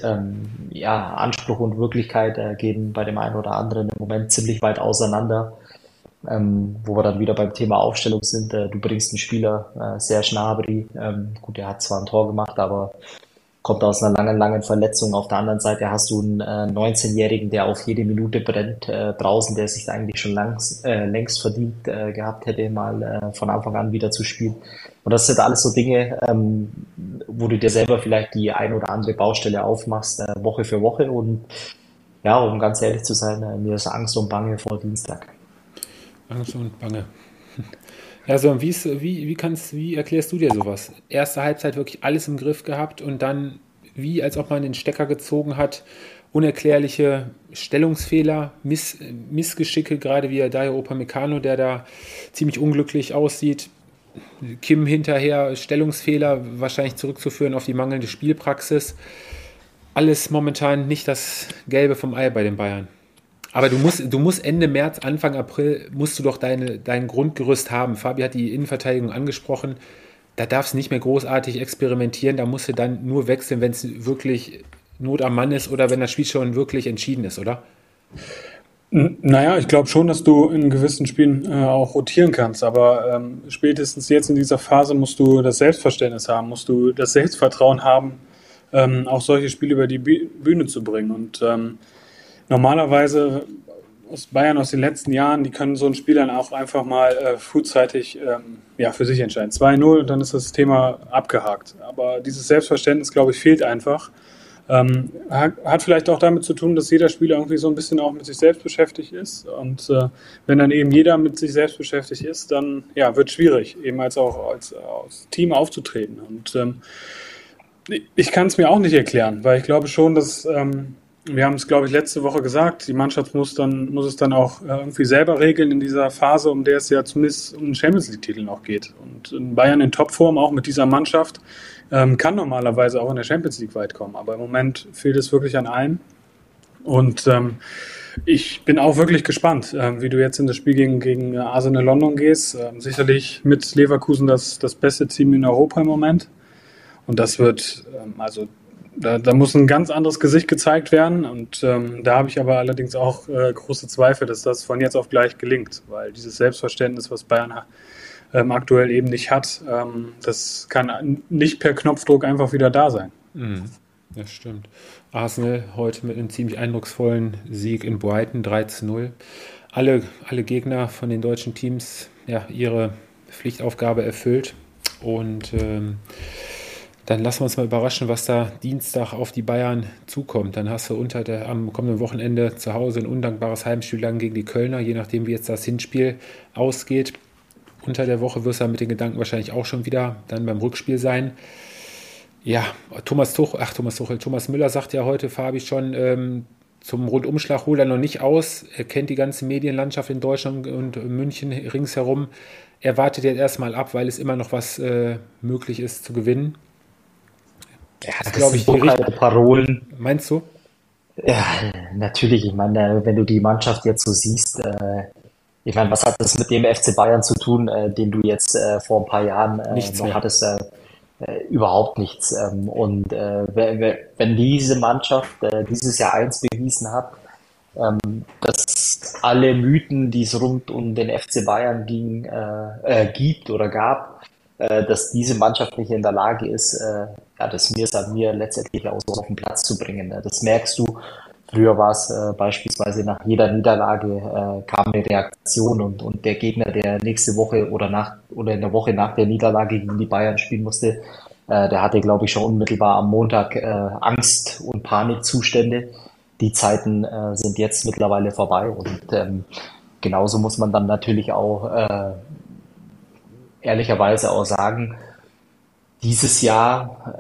ja, Anspruch und Wirklichkeit gehen bei dem einen oder anderen im Moment ziemlich weit auseinander. wo wir dann wieder beim Thema Aufstellung sind. Du bringst einen Spieler, Serge Gnabry, gut, der hat zwar ein Tor gemacht, aber kommt aus einer langen, langen Verletzung. Auf der anderen Seite hast du einen 19-Jährigen, der auf jede Minute brennt draußen, der sich eigentlich schon längst verdient gehabt hätte, mal von Anfang an wieder zu spielen. Und das sind alles so Dinge, wo du dir selber vielleicht die ein oder andere Baustelle aufmachst, Woche für Woche. Und ja, um ganz ehrlich zu sein, mir ist Angst und Bange vor Dienstag. Angst und Bange. Ja, so, wie erklärst du dir sowas? Erste Halbzeit wirklich alles im Griff gehabt und dann, wie als ob man den Stecker gezogen hat, unerklärliche Stellungsfehler, Missgeschicke, gerade wie Dayot Upamecano, der da ziemlich unglücklich aussieht. Kim hinterher, Stellungsfehler, wahrscheinlich zurückzuführen auf die mangelnde Spielpraxis. Alles momentan nicht das Gelbe vom Ei bei den Bayern. Aber du musst Ende März, Anfang April, musst du doch dein Grundgerüst haben. Fabi hat die Innenverteidigung angesprochen. Da darfst du nicht mehr großartig experimentieren. Da musst du dann nur wechseln, wenn es wirklich Not am Mann ist oder wenn das Spiel schon wirklich entschieden ist, oder? Naja, ich glaube schon, dass du in gewissen Spielen auch rotieren kannst, aber spätestens jetzt in dieser Phase musst du das Selbstverständnis haben, musst du das Selbstvertrauen haben, auch solche Spiele über die Bühne zu bringen. Und normalerweise aus Bayern aus den letzten Jahren, die können so ein Spiel dann auch einfach mal frühzeitig für sich entscheiden. 2-0 und dann ist das Thema abgehakt. Aber dieses Selbstverständnis, glaube ich, fehlt einfach. Hat vielleicht auch damit zu tun, dass jeder Spieler irgendwie so ein bisschen auch mit sich selbst beschäftigt ist. Und wenn dann eben jeder mit sich selbst beschäftigt ist, dann wird es schwierig, eben als Team aufzutreten. Und ich kann es mir auch nicht erklären, weil ich glaube schon, dass wir haben es, glaube ich, letzte Woche gesagt, die Mannschaft muss es dann auch irgendwie selber regeln in dieser Phase, um der es ja zumindest um den Champions-League-Titel noch geht. Und in Bayern in Topform, auch mit dieser Mannschaft, kann normalerweise auch in der Champions League weit kommen. Aber im Moment fehlt es wirklich an allem. Und ich bin auch wirklich gespannt, wie du jetzt in das Spiel gegen Arsenal London gehst. Sicherlich mit Leverkusen das beste Team in Europa im Moment. Und das wird, da muss ein ganz anderes Gesicht gezeigt werden. Und da habe ich aber allerdings auch große Zweifel, dass das von jetzt auf gleich gelingt. Weil dieses Selbstverständnis, was Bayern aktuell eben nicht hat, das kann nicht per Knopfdruck einfach wieder da sein. Das stimmt. Arsenal heute mit einem ziemlich eindrucksvollen Sieg in Brighton, 3-0. Alle Gegner von den deutschen Teams ihre Pflichtaufgabe erfüllt. Und dann lassen wir uns mal überraschen, was da Dienstag auf die Bayern zukommt. Dann hast du am kommenden Wochenende zu Hause ein undankbares Heimspiel dann gegen die Kölner, je nachdem wie jetzt das Hinspiel ausgeht. Unter der Woche wirst du mit den Gedanken wahrscheinlich auch schon wieder dann beim Rückspiel sein. Ja, Thomas Müller sagt ja heute, Fabi, schon zum Rundumschlag holt er noch nicht aus. Er kennt die ganze Medienlandschaft in Deutschland und München ringsherum. Er wartet jetzt erstmal ab, weil es immer noch was möglich ist zu gewinnen. Ja, das glaube ich, die richtigen Parolen. Meinst du? Ja, natürlich. Ich meine, wenn du die Mannschaft jetzt so siehst, ich meine, was hat das mit dem FC Bayern zu tun, den du jetzt vor ein paar Jahren noch hattest? Überhaupt nichts. Und wenn diese Mannschaft dieses Jahr eins bewiesen hat, dass alle Mythen, die es rund um den FC Bayern gibt oder gab, dass diese Mannschaft nicht in der Lage ist, das mir letztendlich auch so auf den Platz zu bringen. Das merkst du. Früher war es beispielsweise nach jeder Niederlage kam eine Reaktion und der Gegner, der nächste Woche oder in der Woche nach der Niederlage gegen die Bayern spielen musste, der hatte, glaube ich, schon unmittelbar am Montag Angst- und Panikzustände. Die Zeiten sind jetzt mittlerweile vorbei und genauso muss man dann natürlich auch ehrlicherweise auch sagen, dieses Jahr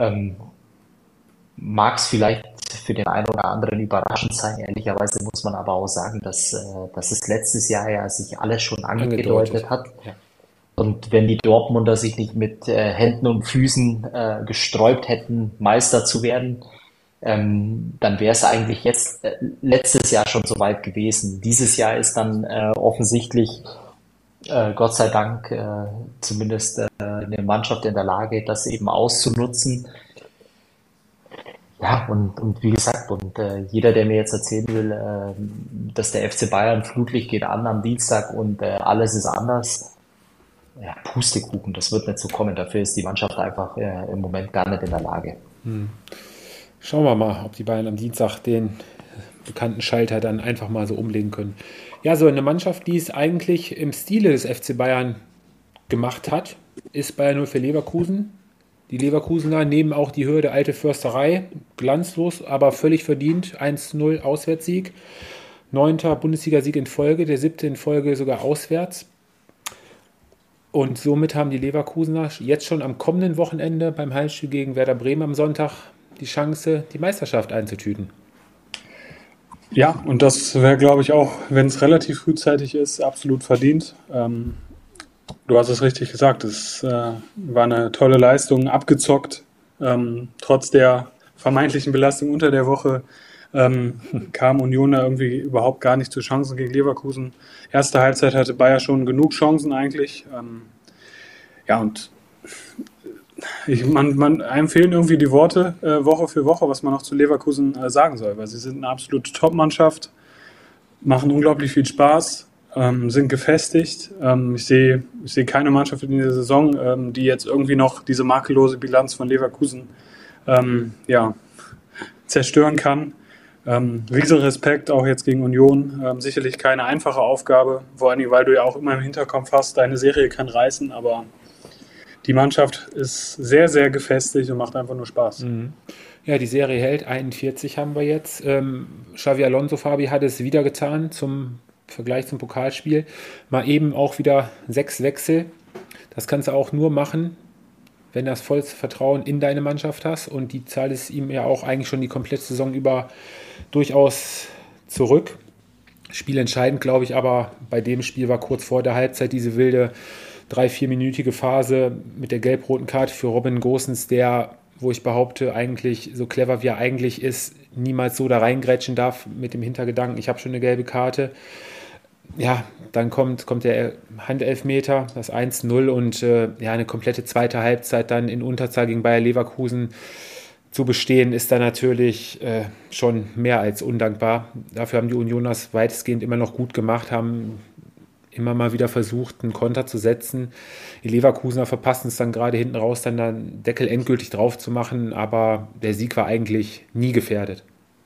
mag es vielleicht für den einen oder anderen überraschend sein. Ehrlicherweise muss man aber auch sagen, dass es letztes Jahr ja sich alles schon angedeutet hat. Ja. Und wenn die Dortmunder sich nicht mit Händen und Füßen gesträubt hätten, Meister zu werden, dann wäre es eigentlich jetzt letztes Jahr schon so weit gewesen. Dieses Jahr ist dann offensichtlich Gott sei Dank zumindest eine Mannschaft in der Lage, das eben auszunutzen. Ja, Ja, und wie gesagt, jeder, der mir jetzt erzählen will, dass der FC Bayern Flutlicht geht an am Dienstag und alles ist anders, ja, Pustekuchen, das wird nicht so kommen. Dafür ist die Mannschaft einfach im Moment gar nicht in der Lage. Schauen wir mal, ob die Bayern am Dienstag den bekannten Schalter dann einfach mal so umlegen können. Ja, so eine Mannschaft, die es eigentlich im Stile des FC Bayern gemacht hat, ist Bayern 0 für Leverkusen. Die Leverkusener nehmen auch die Höhe der alte Försterei, glanzlos, aber völlig verdient. 1-0 Auswärtssieg, 9. Bundesligasieg in Folge, der 7. in Folge sogar auswärts. Und somit haben die Leverkusener jetzt schon am kommenden Wochenende beim Heimspiel gegen Werder Bremen am Sonntag die Chance, die Meisterschaft einzutüten. Ja, und das wäre, glaube ich, auch, wenn es relativ frühzeitig ist, absolut verdient. Du hast es richtig gesagt, es war eine tolle Leistung, abgezockt. Trotz der vermeintlichen Belastung unter der Woche kam Union da irgendwie überhaupt gar nicht zu Chancen gegen Leverkusen. Erste Halbzeit hatte Bayer schon genug Chancen eigentlich. Ja, und einem fehlen irgendwie die Worte Woche für Woche, was man noch zu Leverkusen sagen soll, weil sie sind eine absolute Top-Mannschaft, machen unglaublich viel Spaß, sind gefestigt. Ich sehe keine Mannschaft in dieser Saison, die jetzt irgendwie noch diese makellose Bilanz von Leverkusen zerstören kann. Riesen Respekt auch jetzt gegen Union. Sicherlich keine einfache Aufgabe, vor allem, weil du ja auch immer im Hinterkopf hast, deine Serie kann reißen, aber die Mannschaft ist sehr, sehr gefestigt und macht einfach nur Spaß. Ja, die Serie hält. 41 haben wir jetzt. Xavi Alonso, Fabi, hat es wieder getan zum Vergleich zum Pokalspiel. Mal eben auch wieder 6 Wechsel. Das kannst du auch nur machen, wenn du das volles Vertrauen in deine Mannschaft hast. Und die Zahl ist ihm ja auch eigentlich schon die komplette Saison über durchaus zurück. Spielentscheidend, glaube ich, aber bei dem Spiel war kurz vor der Halbzeit diese wilde 3-4-minütige Phase mit der gelb-roten Karte für Robin Gosens, der, wo ich behaupte, eigentlich so clever wie er eigentlich ist, niemals so da reingrätschen darf mit dem Hintergedanken, ich habe schon eine gelbe Karte. Ja, dann kommt der Handelfmeter, das 1-0 und eine komplette zweite Halbzeit dann in Unterzahl gegen Bayer Leverkusen zu bestehen, ist dann natürlich schon mehr als undankbar. Dafür haben die Unioners weitestgehend immer noch gut gemacht, haben immer mal wieder versucht, einen Konter zu setzen. Die Leverkusener verpassen es dann gerade hinten raus, dann den Deckel endgültig drauf zu machen, aber der Sieg war eigentlich nie gefährdet.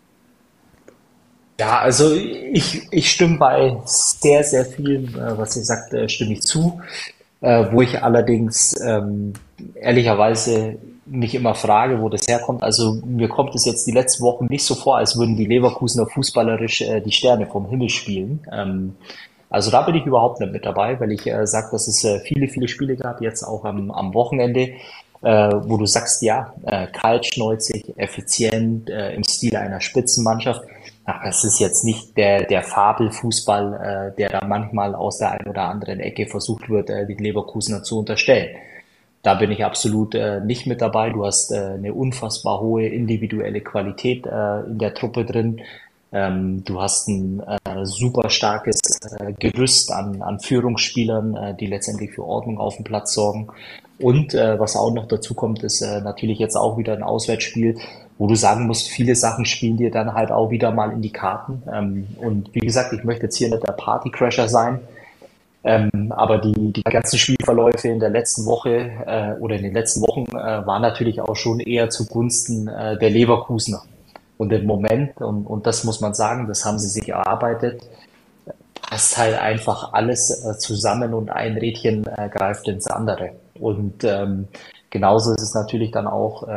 Ja, also ich stimme bei sehr, sehr vielen, was ihr sagt, stimme ich zu. Wo ich allerdings ehrlicherweise mich immer frage, wo das herkommt. Also mir kommt es jetzt die letzten Wochen nicht so vor, als würden die Leverkusener fußballerisch die Sterne vom Himmel spielen. Also da bin ich überhaupt nicht mit dabei, weil ich sage, dass es viele, viele Spiele gab, jetzt auch am Wochenende, wo du sagst, ja, kaltschnäuzig, effizient, im Stile einer Spitzenmannschaft. Ach, es ist jetzt nicht der Fabelfußball, der da manchmal aus der einen oder anderen Ecke versucht wird, die Leverkusener zu unterstellen. Da bin ich absolut nicht mit dabei. Du hast eine unfassbar hohe individuelle Qualität in der Truppe drin. Du hast ein super starkes Gerüst an Führungsspielern, die letztendlich für Ordnung auf dem Platz sorgen. Und was auch noch dazu kommt, ist natürlich jetzt auch wieder ein Auswärtsspiel, wo du sagen musst, viele Sachen spielen dir dann halt auch wieder mal in die Karten. Und wie gesagt, ich möchte jetzt hier nicht der Partycrasher sein, aber die ganzen Spielverläufe in der letzten Woche oder in den letzten Wochen waren natürlich auch schon eher zugunsten der Leverkusener. Und im Moment, und das muss man sagen, das haben sie sich erarbeitet, passt halt einfach alles zusammen und ein Rädchen greift ins andere. Und genauso ist es natürlich dann auch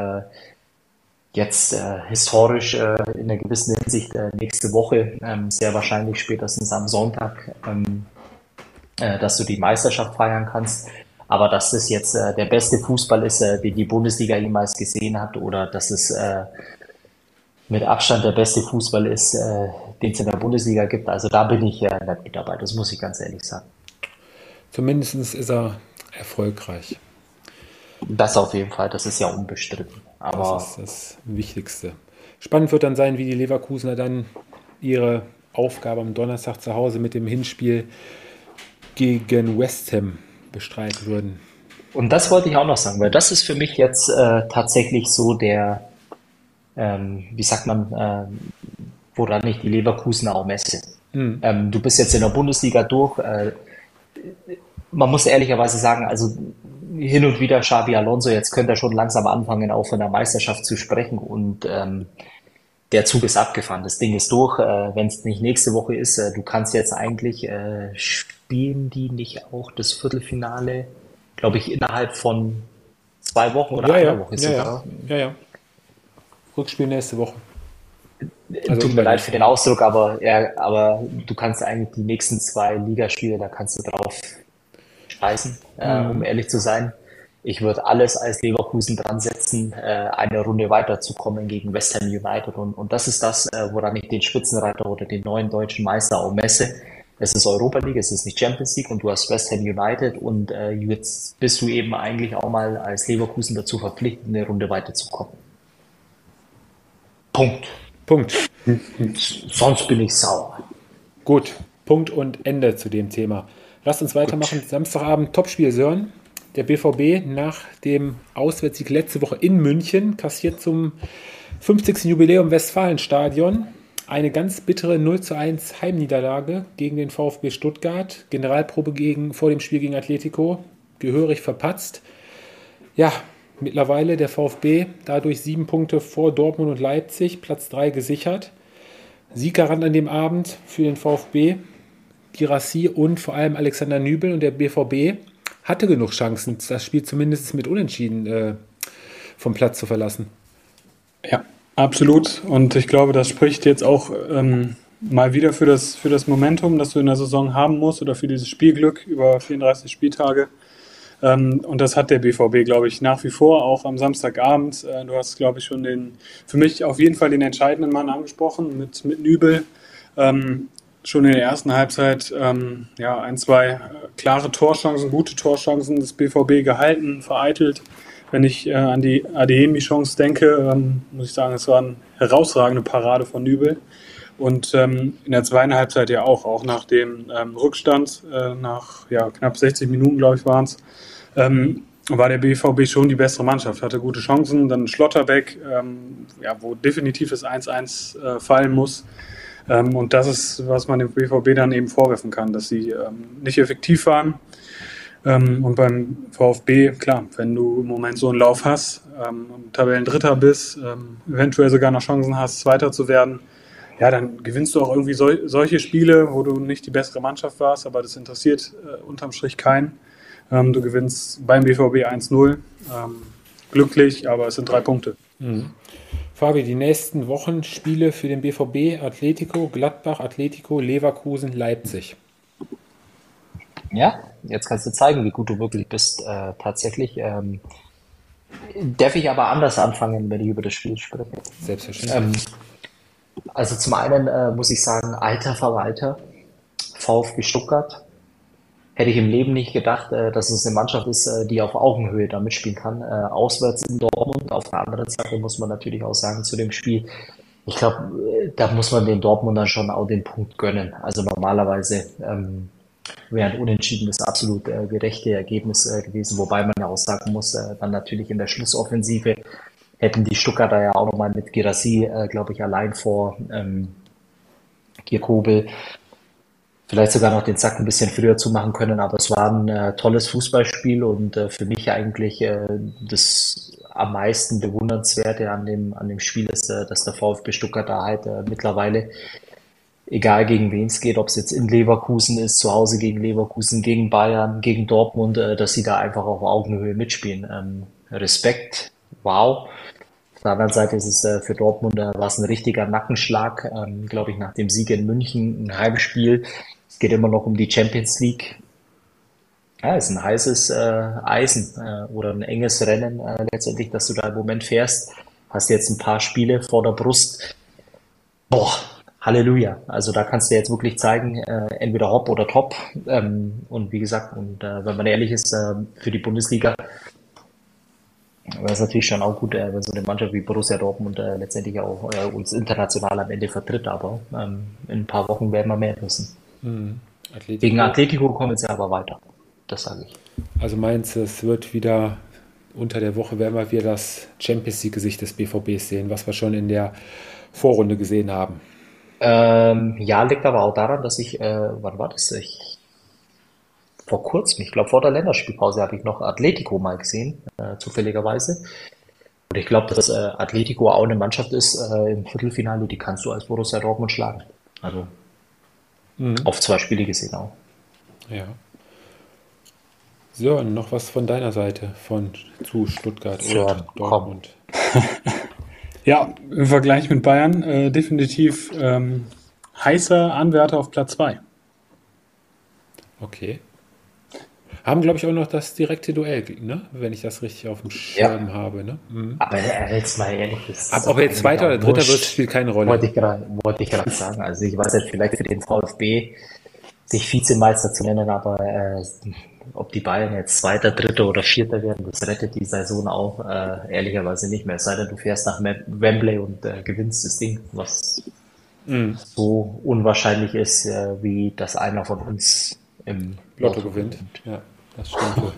jetzt historisch in einer gewissen Hinsicht nächste Woche, sehr wahrscheinlich spätestens am Sonntag, dass du die Meisterschaft feiern kannst. Aber dass das jetzt der beste Fußball ist, den die Bundesliga jemals gesehen hat, oder dass es mit Abstand der beste Fußball ist, den es in der Bundesliga gibt, also da bin ich nicht mit dabei, das muss ich ganz ehrlich sagen. Zumindest ist er erfolgreich. Das auf jeden Fall, das ist ja unbestritten. Aber das ist das Wichtigste. Spannend wird dann sein, wie die Leverkusener dann ihre Aufgabe am Donnerstag zu Hause mit dem Hinspiel gegen West Ham bestreiten würden. Und das wollte ich auch noch sagen, weil das ist für mich jetzt tatsächlich so wie sagt man, woran ich die Leverkusener auch messe. Mhm. Du bist jetzt in der Bundesliga durch. Man muss ehrlicherweise sagen, also hin und wieder Xabi Alonso, jetzt könnte er schon langsam anfangen, auch von der Meisterschaft zu sprechen. Und der Zug ist abgefahren, das Ding ist durch. Wenn es nicht nächste Woche ist, du kannst jetzt eigentlich, spielen die nicht auch das Viertelfinale, glaube ich, innerhalb von 2 Wochen oder Ja, einer ja, Woche ja, ja, sogar. ja, ja. Rückspiel nächste Woche. Also Tut mir leid für übernächste. den Ausdruck, aber du kannst eigentlich die nächsten 2 Ligaspiele, da kannst du drauf scheißen, um ehrlich zu sein. Ich würde alles als Leverkusen dran setzen, eine Runde weiterzukommen gegen West Ham United. Und das ist das, woran ich den Spitzenreiter oder den neuen deutschen Meister auch messe. Es ist Europa League, es ist nicht Champions League und du hast West Ham United und jetzt bist du eben eigentlich auch mal als Leverkusen dazu verpflichtet, eine Runde weiterzukommen. Punkt. Punkt. Sonst bin ich sauer. Gut. Punkt und Ende zu dem Thema. Lasst uns weitermachen. Samstagabend Topspiel Sören. Der BVB nach dem Auswärtssieg letzte Woche in München kassiert zum 50. Jubiläum Westfalenstadion eine ganz bittere 0:1 Heimniederlage gegen den VfB Stuttgart. Generalprobe vor dem Spiel gegen Atletico. Gehörig verpatzt. Ja, mittlerweile der VfB dadurch 7 Punkte vor Dortmund und Leipzig, Platz 3 gesichert. Siegerrand an dem Abend für den VfB, Guirassy und vor allem Alexander Nübel, und der BVB hatte genug Chancen, das Spiel zumindest mit Unentschieden vom Platz zu verlassen. Ja, absolut. Und ich glaube, das spricht jetzt auch mal wieder für das Momentum, das du in der Saison haben musst, oder für dieses Spielglück über 34 Spieltage. Und das hat der BVB, glaube ich, nach wie vor, auch am Samstagabend. Du hast, glaube ich, schon für mich auf jeden Fall den entscheidenden Mann angesprochen mit Nübel. Schon in der ersten Halbzeit 1, 2 klare Torchancen, gute Torchancen des BVB gehalten, vereitelt. Wenn ich an die Adeyemi-Chance denke, muss ich sagen, es war eine herausragende Parade von Nübel. Und in der zweiten Halbzeit ja auch nach dem Rückstand, nach knapp 60 Minuten, glaube ich, waren es, war der BVB schon die bessere Mannschaft, hatte gute Chancen. Dann Schlotterbeck, wo definitiv das 1:1 fallen muss. Und das ist, was man dem BVB dann eben vorwerfen kann, dass sie nicht effektiv waren. Und beim VfB, klar, wenn du im Moment so einen Lauf hast, Tabellendritter bist, eventuell sogar noch Chancen hast, Zweiter zu werden, ja, dann gewinnst du auch irgendwie solche Spiele, wo du nicht die bessere Mannschaft warst, aber das interessiert unterm Strich keinen. Du gewinnst beim BVB 1:0. Glücklich, aber es sind 3 Punkte. Mhm. Fabi, die nächsten Wochen Spiele für den BVB: Atletico, Gladbach, Atletico, Leverkusen, Leipzig. Ja, jetzt kannst du zeigen, wie gut du wirklich bist. Tatsächlich darf ich aber anders anfangen, wenn ich über das Spiel spreche. Selbstverständlich. Also zum einen muss ich sagen, alter Verwalter, VfB Stuttgart. Hätte ich im Leben nicht gedacht, dass es eine Mannschaft ist, die auf Augenhöhe da mitspielen kann. Auswärts in Dortmund. Auf der anderen Seite muss man natürlich auch sagen zu dem Spiel, ich glaube, da muss man den Dortmundern schon auch den Punkt gönnen. Also normalerweise wäre ein Unentschieden das absolut gerechte Ergebnis gewesen. Wobei man ja auch sagen muss, dann natürlich in der Schlussoffensive hätten die Stuttgarter ja auch nochmal mit Guirassy, glaube ich, allein vor Gierkobel vielleicht sogar noch den Sack ein bisschen früher zumachen können, aber es war ein tolles Fußballspiel und für mich eigentlich das am meisten Bewundernswerte an dem Spiel ist, dass der VfB Stuttgart da halt mittlerweile, egal gegen wen es geht, ob es jetzt in Leverkusen ist, zu Hause gegen Leverkusen, gegen Bayern, gegen Dortmund, dass sie da einfach auf Augenhöhe mitspielen. Respekt, wow. Auf der anderen Seite ist es für Dortmund war es ein richtiger Nackenschlag, glaube ich, nach dem Sieg in München, ein Heimspiel. Es geht immer noch um die Champions League. Ja, ist ein heißes Eisen oder ein enges Rennen letztendlich, dass du da im Moment fährst. Hast jetzt ein paar Spiele vor der Brust. Boah, Halleluja. Also da kannst du jetzt wirklich zeigen, entweder hopp oder top. Und wie gesagt, wenn man ehrlich ist, für die Bundesliga wäre es natürlich schon auch gut, wenn so eine Mannschaft wie Borussia Dortmund letztendlich auch uns international am Ende vertritt. Aber in ein paar Wochen werden wir mehr wissen. Gegen Atletico kommen sie aber weiter. Das sage ich. Also meinst du, es wird wieder unter der Woche werden wir wieder das Champions-League-Gesicht des BVBs sehen, was wir schon in der Vorrunde gesehen haben. Ja, liegt aber auch daran, dass wann war das? Vor kurzem, ich glaube vor der Länderspielpause, habe ich noch Atletico mal gesehen, zufälligerweise. Und ich glaube, dass Atletico auch eine Mannschaft ist im Viertelfinale, die kannst du als Borussia Dortmund schlagen. Also auf 2 Spiele gesehen auch. Ja. So, noch was von deiner Seite zu Stuttgart Sören, und Dortmund. Ja, im Vergleich mit Bayern definitiv heißer Anwärter auf Platz 2. Okay. Haben, glaube ich, auch noch das direkte Duell, ne? Wenn ich das richtig auf dem Schirm habe. Ne? Aber jetzt mal ehrlich, Ob er jetzt Zweiter oder Dritter wird, spielt keine Rolle. Wollte ich gerade sagen. Also ich weiß nicht, vielleicht für den VfB sich Vizemeister zu nennen, aber ob die Bayern jetzt Zweiter, Dritter oder Vierter werden, das rettet die Saison auch ehrlicherweise nicht mehr. Es sei denn, du fährst nach Wembley und gewinnst das Ding, was so unwahrscheinlich ist, wie dass einer von uns im Lotto gewinnt. Ja, das stimmt wohl.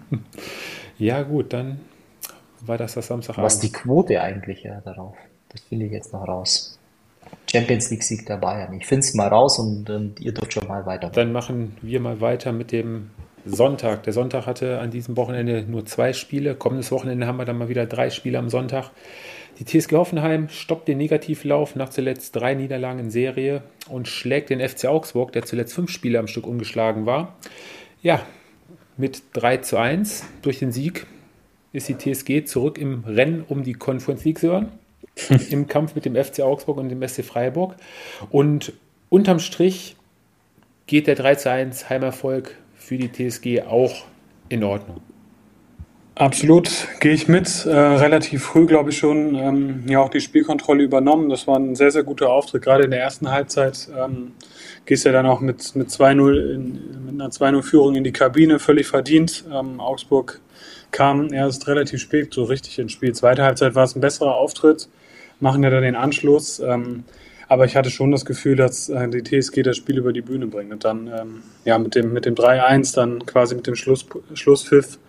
Ja, gut, dann war das Samstagabend. Was die Quote eigentlich darauf? Das finde ich jetzt noch raus. Champions League Sieg der Bayern. Ich finde es mal raus und ihr dürft schon mal weiter. Dann machen wir mal weiter mit dem Sonntag. Der Sonntag hatte an diesem Wochenende nur 2 Spiele. Kommendes Wochenende haben wir dann mal wieder 3 Spiele am Sonntag. Die TSG Hoffenheim stoppt den Negativlauf nach zuletzt 3 Niederlagen in Serie und schlägt den FC Augsburg, der zuletzt 5 Spiele am Stück ungeschlagen war. Ja, mit 3:1 durch den Sieg ist die TSG zurück im Rennen um die Conference League-Sören, im Kampf mit dem FC Augsburg und dem SC Freiburg. Und unterm Strich geht der 3:1 Heimerfolg für die TSG auch in Ordnung. Absolut, gehe ich mit. Relativ früh, glaube ich, schon auch die Spielkontrolle übernommen. Das war ein sehr, sehr guter Auftritt. Gerade in der ersten Halbzeit gehst ja dann auch mit 2:0 mit einer 2:0-Führung in die Kabine, völlig verdient. Augsburg kam erst relativ spät so richtig ins Spiel. Zweite Halbzeit war es ein besserer Auftritt, machen ja dann den Anschluss. Aber ich hatte schon das Gefühl, dass die TSG das Spiel über die Bühne bringt. Und dann mit dem 3:1, dann quasi mit dem Schlusspfiff,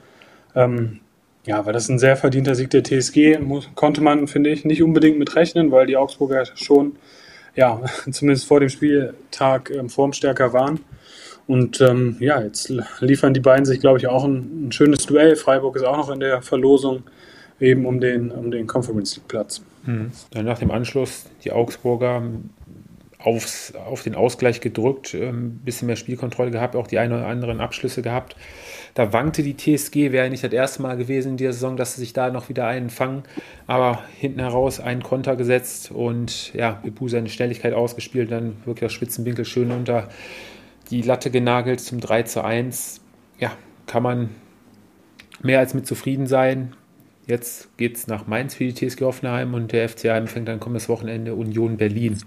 weil das ein sehr verdienter Sieg der TSG, konnte man, finde ich, nicht unbedingt mit rechnen, weil die Augsburger schon, zumindest vor dem Spieltag formstärker waren. Und jetzt liefern die beiden sich, glaube ich, auch ein schönes Duell. Freiburg ist auch noch in der Verlosung, eben um den Conference League Platz. Dann nach dem Anschluss die Augsburger auf den Ausgleich gedrückt, ein bisschen mehr Spielkontrolle gehabt, auch die ein oder anderen Abschlüsse gehabt. Da wankte die TSG, wäre nicht das erste Mal gewesen in dieser Saison, dass sie sich da noch wieder einen fangen, aber hinten heraus einen Konter gesetzt und Bebu seine Schnelligkeit ausgespielt, dann wirklich aus Spitzenwinkel schön unter die Latte genagelt zum 3:1. Ja, kann man mehr als mit zufrieden sein. Jetzt geht es nach Mainz für die TSG Hoffenheim und der FC Heim fängt dann kommendes Wochenende Union Berlin.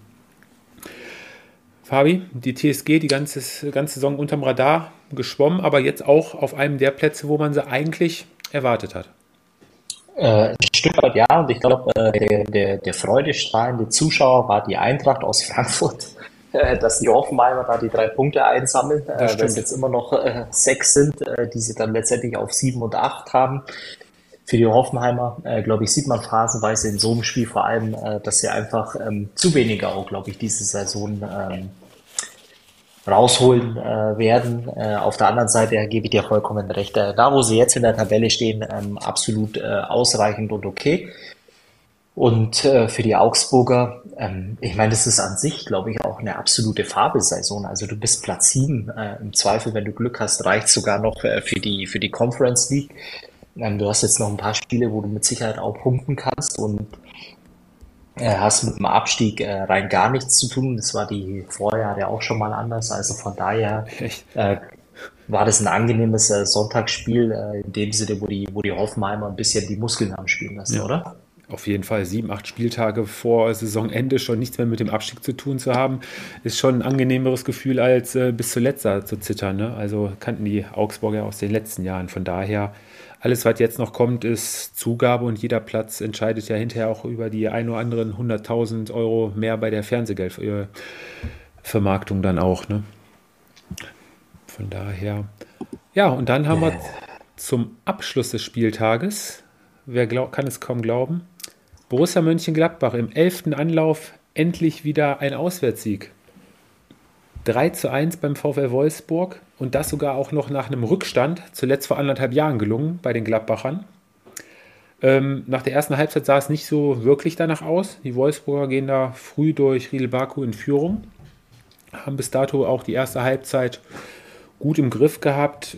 Fabi, die TSG die ganze Saison unterm Radar geschwommen, aber jetzt auch auf einem der Plätze, wo man sie eigentlich erwartet hat. Ein Stück weit ja, und ich glaube, der freudestrahlende Zuschauer war die Eintracht aus Frankfurt, dass die Hoffenheimer da die 3 Punkte einsammeln, weil es jetzt immer noch 6 sind, die sie dann letztendlich auf 7 und 8 haben. Für die Hoffenheimer, glaube ich, sieht man phasenweise in so einem Spiel vor allem, dass sie einfach zu weniger auch, glaube ich, diese Saison rausholen werden. Auf der anderen Seite gebe ich dir vollkommen recht. Da, wo sie jetzt in der Tabelle stehen, absolut ausreichend und okay. Und für die Augsburger, ich meine, das ist an sich, glaube ich, auch eine absolute Fabelsaison. Also du bist Platz 7. Im Zweifel, wenn du Glück hast, reicht sogar noch für die Conference League. Du hast jetzt noch ein paar Spiele, wo du mit Sicherheit auch punkten kannst und hast mit dem Abstieg rein gar nichts zu tun. Das war die Vorjahre auch schon mal anders. Also von daher war das ein angenehmes Sonntagsspiel in dem Sinne, wo die Hoffenheimer ein bisschen die Muskeln haben spielen lassen, oder? Auf jeden Fall 7, 8 Spieltage vor Saisonende schon nichts mehr mit dem Abstieg zu tun zu haben, ist schon ein angenehmeres Gefühl, als bis zuletzt zu zittern. Ne? Also kannten die Augsburger aus den letzten Jahren. Von daher, alles, was jetzt noch kommt, ist Zugabe und jeder Platz entscheidet ja hinterher auch über die ein oder anderen 100.000 € mehr bei der Fernsehgeldvermarktung dann auch. Ne? Von daher, und dann haben wir zum Abschluss des Spieltages, kann es kaum glauben, Borussia Mönchengladbach im 11. Anlauf endlich wieder ein Auswärtssieg. 3:1 beim VfL Wolfsburg und das sogar auch noch nach einem Rückstand, zuletzt vor 1,5 Jahren gelungen bei den Gladbachern. Nach der ersten Halbzeit sah es nicht so wirklich danach aus. Die Wolfsburger gehen da früh durch Riedel Baku in Führung, haben bis dato auch die erste Halbzeit gut im Griff gehabt.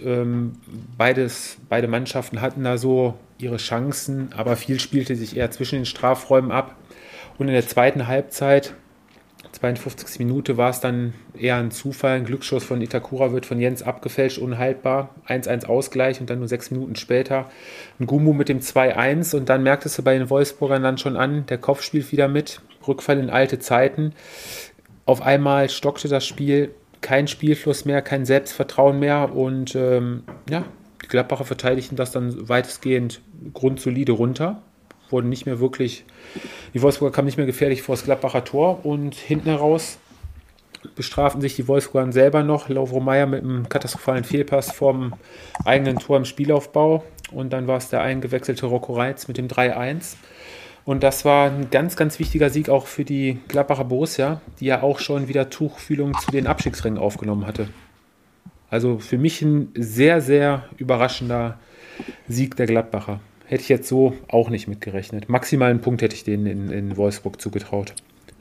Beide Mannschaften hatten da so ihre Chancen, aber viel spielte sich eher zwischen den Strafräumen ab. Und in der zweiten Halbzeit, 52. Minute, war es dann eher ein Zufall. Ein Glücksschuss von Itakura wird von Jens abgefälscht, unhaltbar. 1:1 Ausgleich und dann nur 6 Minuten später ein Gummo mit dem 2:1. Und dann merktest du bei den Wolfsburgern dann schon an, der Kopf spielt wieder mit. Rückfall in alte Zeiten. Auf einmal stockte das Spiel. Kein Spielfluss mehr, kein Selbstvertrauen mehr. Und die Gladbacher verteidigten das dann weitestgehend grundsolide runter. Wurden nicht mehr wirklich, die Wolfsburger kamen nicht mehr gefährlich vor das Gladbacher Tor und hinten heraus bestraften sich die Wolfsburger selber noch. Lovro Meyer mit einem katastrophalen Fehlpass vorm eigenen Tor im Spielaufbau und dann war es der eingewechselte Rocco Reitz mit dem 3:1 und das war ein ganz, ganz wichtiger Sieg auch für die Gladbacher Borussia, die ja auch schon wieder Tuchfühlung zu den Abstiegsrängen aufgenommen hatte. Also für mich ein sehr, sehr überraschender Sieg der Gladbacher. Hätte ich jetzt so auch nicht mitgerechnet. Maximal einen Punkt hätte ich denen in Wolfsburg zugetraut.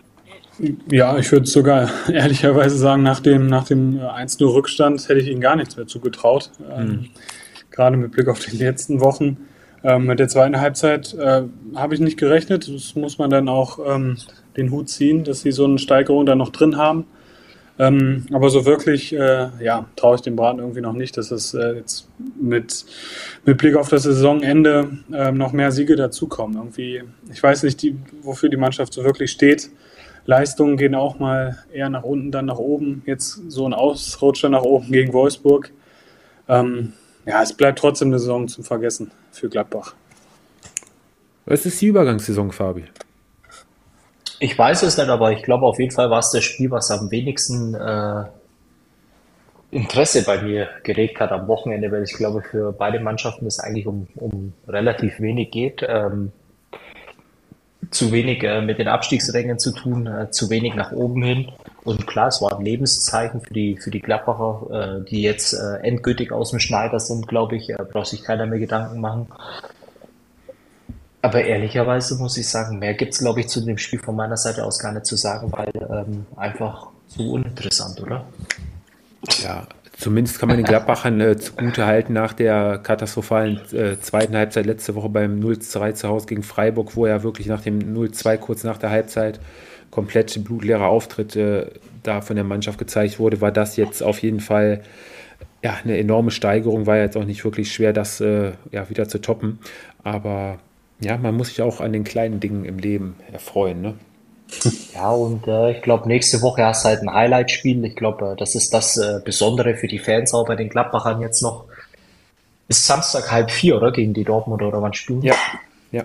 Ja, ich würde sogar ehrlicherweise sagen, nach dem 1:0 Rückstand hätte ich ihnen gar nichts mehr zugetraut. Gerade mit Blick auf die letzten Wochen. Mit der zweiten Halbzeit habe ich nicht gerechnet. Das muss man dann auch den Hut ziehen, dass sie so eine Steigerung dann noch drin haben. Aber so wirklich, traue ich dem Braten irgendwie noch nicht, dass es jetzt mit Blick auf das Saisonende noch mehr Siege dazukommen. Irgendwie, ich weiß nicht, wofür die Mannschaft so wirklich steht. Leistungen gehen auch mal eher nach unten, dann nach oben. Jetzt so ein Ausrutscher nach oben gegen Wolfsburg. Es bleibt trotzdem eine Saison zum Vergessen für Gladbach. Was ist die Übergangssaison, Fabi? Ich weiß es nicht, aber ich glaube auf jeden Fall war es das Spiel, was am wenigsten Interesse bei mir geregt hat am Wochenende, weil ich glaube, für beide Mannschaften es eigentlich um relativ wenig geht. Zu wenig mit den Abstiegsrängen zu tun, zu wenig nach oben hin. Und klar, es war ein Lebenszeichen für die Gladbacher, die jetzt endgültig aus dem Schneider sind, glaube ich. Braucht sich keiner mehr Gedanken machen. Aber ehrlicherweise muss ich sagen, mehr gibt es, glaube ich, zu dem Spiel von meiner Seite aus gar nicht zu sagen, weil einfach zu uninteressant, oder? Ja, zumindest kann man den Gladbachern zugute halten nach der katastrophalen zweiten Halbzeit letzte Woche beim 0:3 zu Hause gegen Freiburg, wo ja wirklich nach dem 0:2 kurz nach der Halbzeit komplett blutleerer Auftritt da von der Mannschaft gezeigt wurde, war das jetzt auf jeden Fall eine enorme Steigerung, war jetzt auch nicht wirklich schwer, das wieder zu toppen, aber ja, man muss sich auch an den kleinen Dingen im Leben erfreuen, ne? Ja, und ich glaube, nächste Woche hast du halt ein Highlight-Spiel. Ich glaube, das ist das Besondere für die Fans auch bei den Gladbachern jetzt noch. Ist Samstag 3:30, oder? Gegen die Dortmund oder wann spielen? Ja, ja.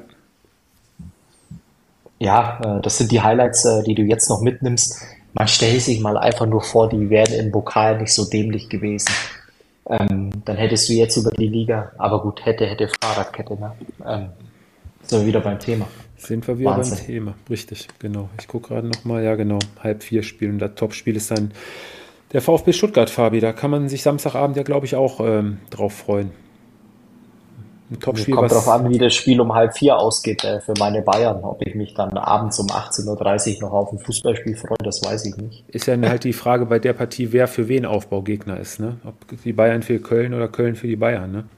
Ja, das sind die Highlights, die du jetzt noch mitnimmst. Man stellt sich mal einfach nur vor, die wären im Pokal nicht so dämlich gewesen. Dann hättest du jetzt über die Liga, aber gut, hätte Fahrradkette, ne? Sind wir wieder beim Thema. Sind wir wieder Wahnsinn. beim Thema, richtig, genau. Ich gucke gerade nochmal, ja genau, 3:30 Spiel und das Topspiel ist dann der VfB Stuttgart, Fabi. Da kann man sich Samstagabend ja, glaube ich, auch drauf freuen. Ein Topspiel, Kommt darauf an, wie das Spiel um 3:30 ausgeht für meine Bayern. Ob ich mich dann abends um 18:30 Uhr noch auf ein Fußballspiel freue, das weiß ich nicht. ist ja halt die Frage bei der Partie, wer für wen Aufbaugegner ist, ne? Ob die Bayern für Köln oder Köln für die Bayern, ne?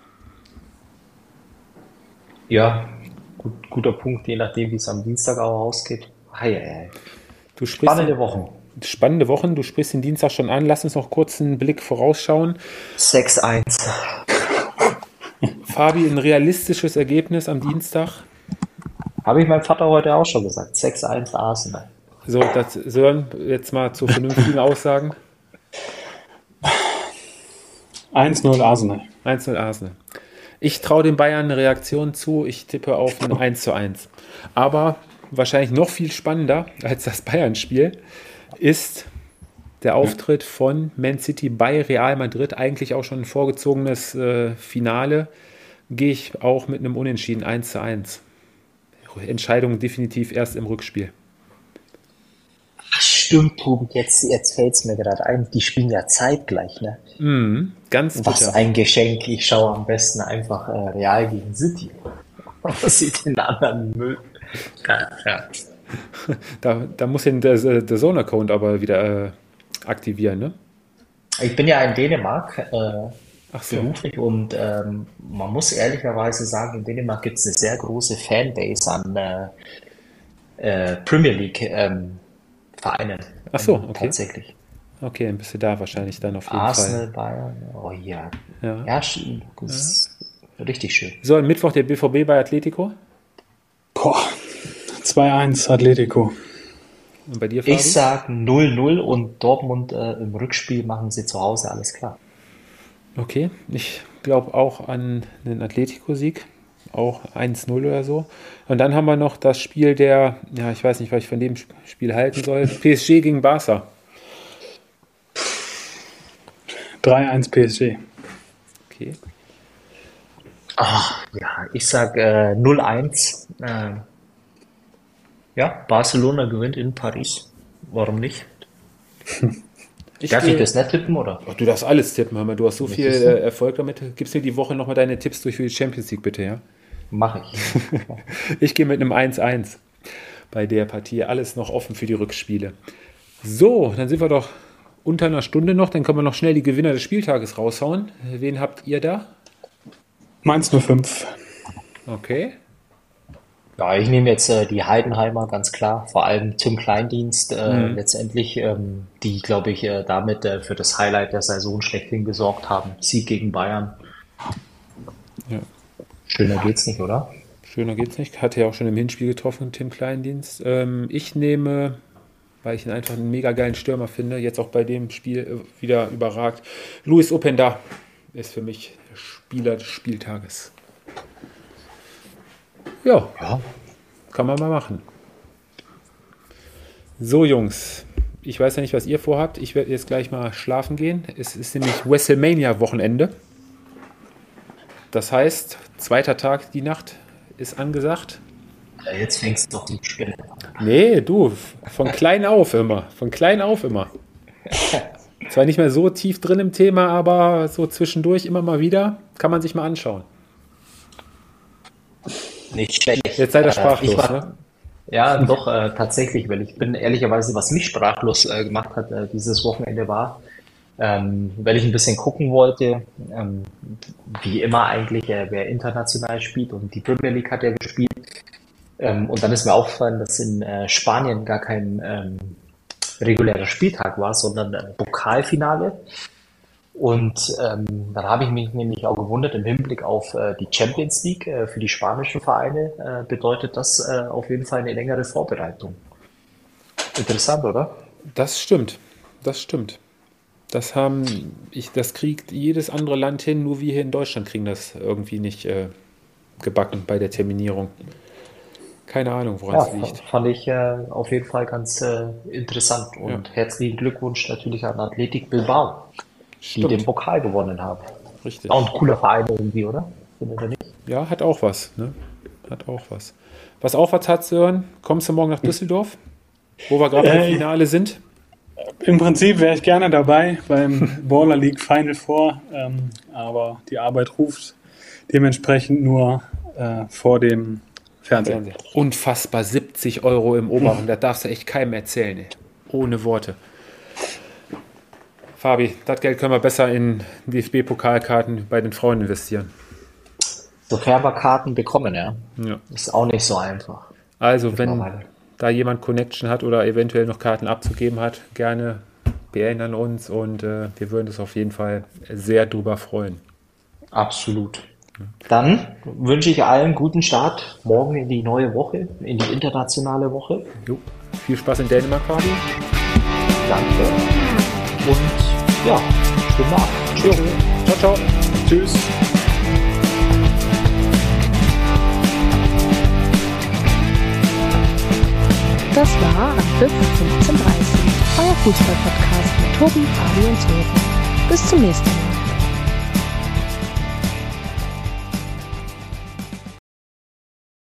Ja, guter Punkt, je nachdem, wie es am Dienstag auch ausgeht. Hei. Du sprichst Spannende Wochen. Du sprichst den Dienstag schon an. Lass uns noch kurz einen Blick vorausschauen. 6:1. Fabi, ein realistisches Ergebnis am Dienstag. Habe ich meinem Vater heute auch schon gesagt. 6:1 Arsenal. So, das Sören, jetzt mal zu vernünftigen Aussagen. 1:0 Arsenal. 1:0 Arsenal. Ich traue den Bayern eine Reaktion zu. Ich tippe auf ein 1:1. Aber wahrscheinlich noch viel spannender als das Bayern-Spiel ist der Auftritt von Man City bei Real Madrid, eigentlich auch schon ein vorgezogenes Finale, gehe ich auch mit einem Unentschieden 1:1. Entscheidung definitiv erst im Rückspiel. Stimmt, Tobi, jetzt fällt es mir gerade ein, die spielen ja zeitgleich, ne? Ganz bitter. Was ein Geschenk, ich schaue am besten einfach Real gegen City. Was sieht den anderen Müll? Ja. Da muss ich den Zone-Account aber wieder aktivieren, ne? Ich bin ja in Dänemark Ach so. beruflich und man muss ehrlicherweise sagen, in Dänemark gibt es eine sehr große Fanbase an Premier League Vereinen. Ach so, okay. Tatsächlich. Okay, dann bist du da wahrscheinlich dann auf jeden Arsenal, Fall. Bayern, oh ja. Ja. Ja, das ist richtig schön. So, am Mittwoch der BVB bei Atletico. Boah, 2:1 Atletico. Und bei dir, Fabi? Ich sag 0-0 und Dortmund im Rückspiel machen sie zu Hause alles klar. Okay, ich glaube auch an einen Atletico-Sieg. Auch 1:0 oder so. Und dann haben wir noch das Spiel ich weiß nicht, was ich von dem Spiel halten soll. PSG gegen Barca. 3:1 PSG. Okay. Ja, ich sag 0-1. Ja, Barcelona gewinnt in Paris. Warum nicht? Darf ich das nicht tippen, oder? Ach, du darfst alles tippen, hör mal. Du hast so viel Möchtest du? Erfolg damit. Gibst mir die Woche nochmal deine Tipps durch für die Champions League, bitte, ja? Mache ich. Ich gehe mit einem 1:1 bei der Partie. Alles noch offen für die Rückspiele. So, dann sind wir doch unter einer Stunde noch. Dann können wir noch schnell die Gewinner des Spieltages raushauen. Wen habt ihr da? Mainz 05. Okay. Ja, ich nehme jetzt die Heidenheimer, ganz klar. Vor allem Tim Kleindienst letztendlich, die, glaube ich, damit für das Highlight der Saison schlechthin gesorgt haben. Sieg gegen Bayern. Ja. Schöner geht's nicht, oder? Schöner geht's nicht. Hatte ja auch schon im Hinspiel getroffen, Tim Kleindienst. Ich nehme, weil ich ihn einfach einen mega geilen Stürmer finde, jetzt auch bei dem Spiel wieder überragt. Luis Openda ist für mich Spieler des Spieltages. Ja, kann man mal machen. So, Jungs, ich weiß ja nicht, was ihr vorhabt. Ich werde jetzt gleich mal schlafen gehen. Es ist nämlich WrestleMania-Wochenende. Das heißt, zweiter Tag, die Nacht ist angesagt. Ja, jetzt fängst du doch die Spiele an. Nee, du, von klein auf immer. Von klein auf immer. Zwar nicht mehr so tief drin im Thema, aber so zwischendurch immer mal wieder. Kann man sich mal anschauen. Nicht schlecht. Jetzt seid ihr sprachlos, ne? Ja, doch, tatsächlich, weil ich bin ehrlicherweise, was mich sprachlos gemacht hat dieses Wochenende war, weil ich ein bisschen gucken wollte, wie immer eigentlich, wer international spielt, und die Premier League hat ja gespielt. Und dann ist mir aufgefallen, dass in Spanien gar kein regulärer Spieltag war, sondern ein Pokalfinale. Und dann habe ich mich nämlich auch gewundert, im Hinblick auf die Champions League für die spanischen Vereine bedeutet das auf jeden Fall eine längere Vorbereitung. Interessant, oder? Das stimmt. Das stimmt. Das kriegt jedes andere Land hin, nur wir hier in Deutschland kriegen das irgendwie nicht gebacken bei der Terminierung. Keine Ahnung, woran es liegt. Fand ich auf jeden Fall ganz interessant. Und herzlichen Glückwunsch natürlich an Athletic Bilbao, die den Pokal gewonnen haben. Richtig. Auch ein cooler Verein irgendwie, oder? Findet ihr nicht? Ja, hat auch was. Ne? Hat auch was. Was auch was hat, Sören, kommst du morgen nach Düsseldorf, wo wir gerade im Finale sind? Im Prinzip wäre ich gerne dabei beim Baller League Final Four, aber die Arbeit ruft dementsprechend nur vor dem Fernsehen. Unfassbar, 70 € im Oberen, das darfst du echt keinem erzählen, ey. Ohne Worte. Fabi, das Geld können wir besser in DFB-Pokalkarten bei den Frauen investieren. Sofern wir Karten bekommen, ja. Ja. Ist auch nicht so einfach. Also, wenn da jemand Connection hat oder eventuell noch Karten abzugeben hat, gerne erinnern uns und wir würden uns auf jeden Fall sehr drüber freuen. Absolut. Dann wünsche ich allen guten Start morgen in die neue Woche, in die internationale Woche. Jo. Viel Spaß in Dänemark, Fabi. Danke. Und ja, schönen Abend. Tschüss. Ciao, ciao. Tschüss. Das war Anpfiff 15:30. euer Fußball-Podcast mit Tobi, Fabi und Sören. Bis zum nächsten Mal.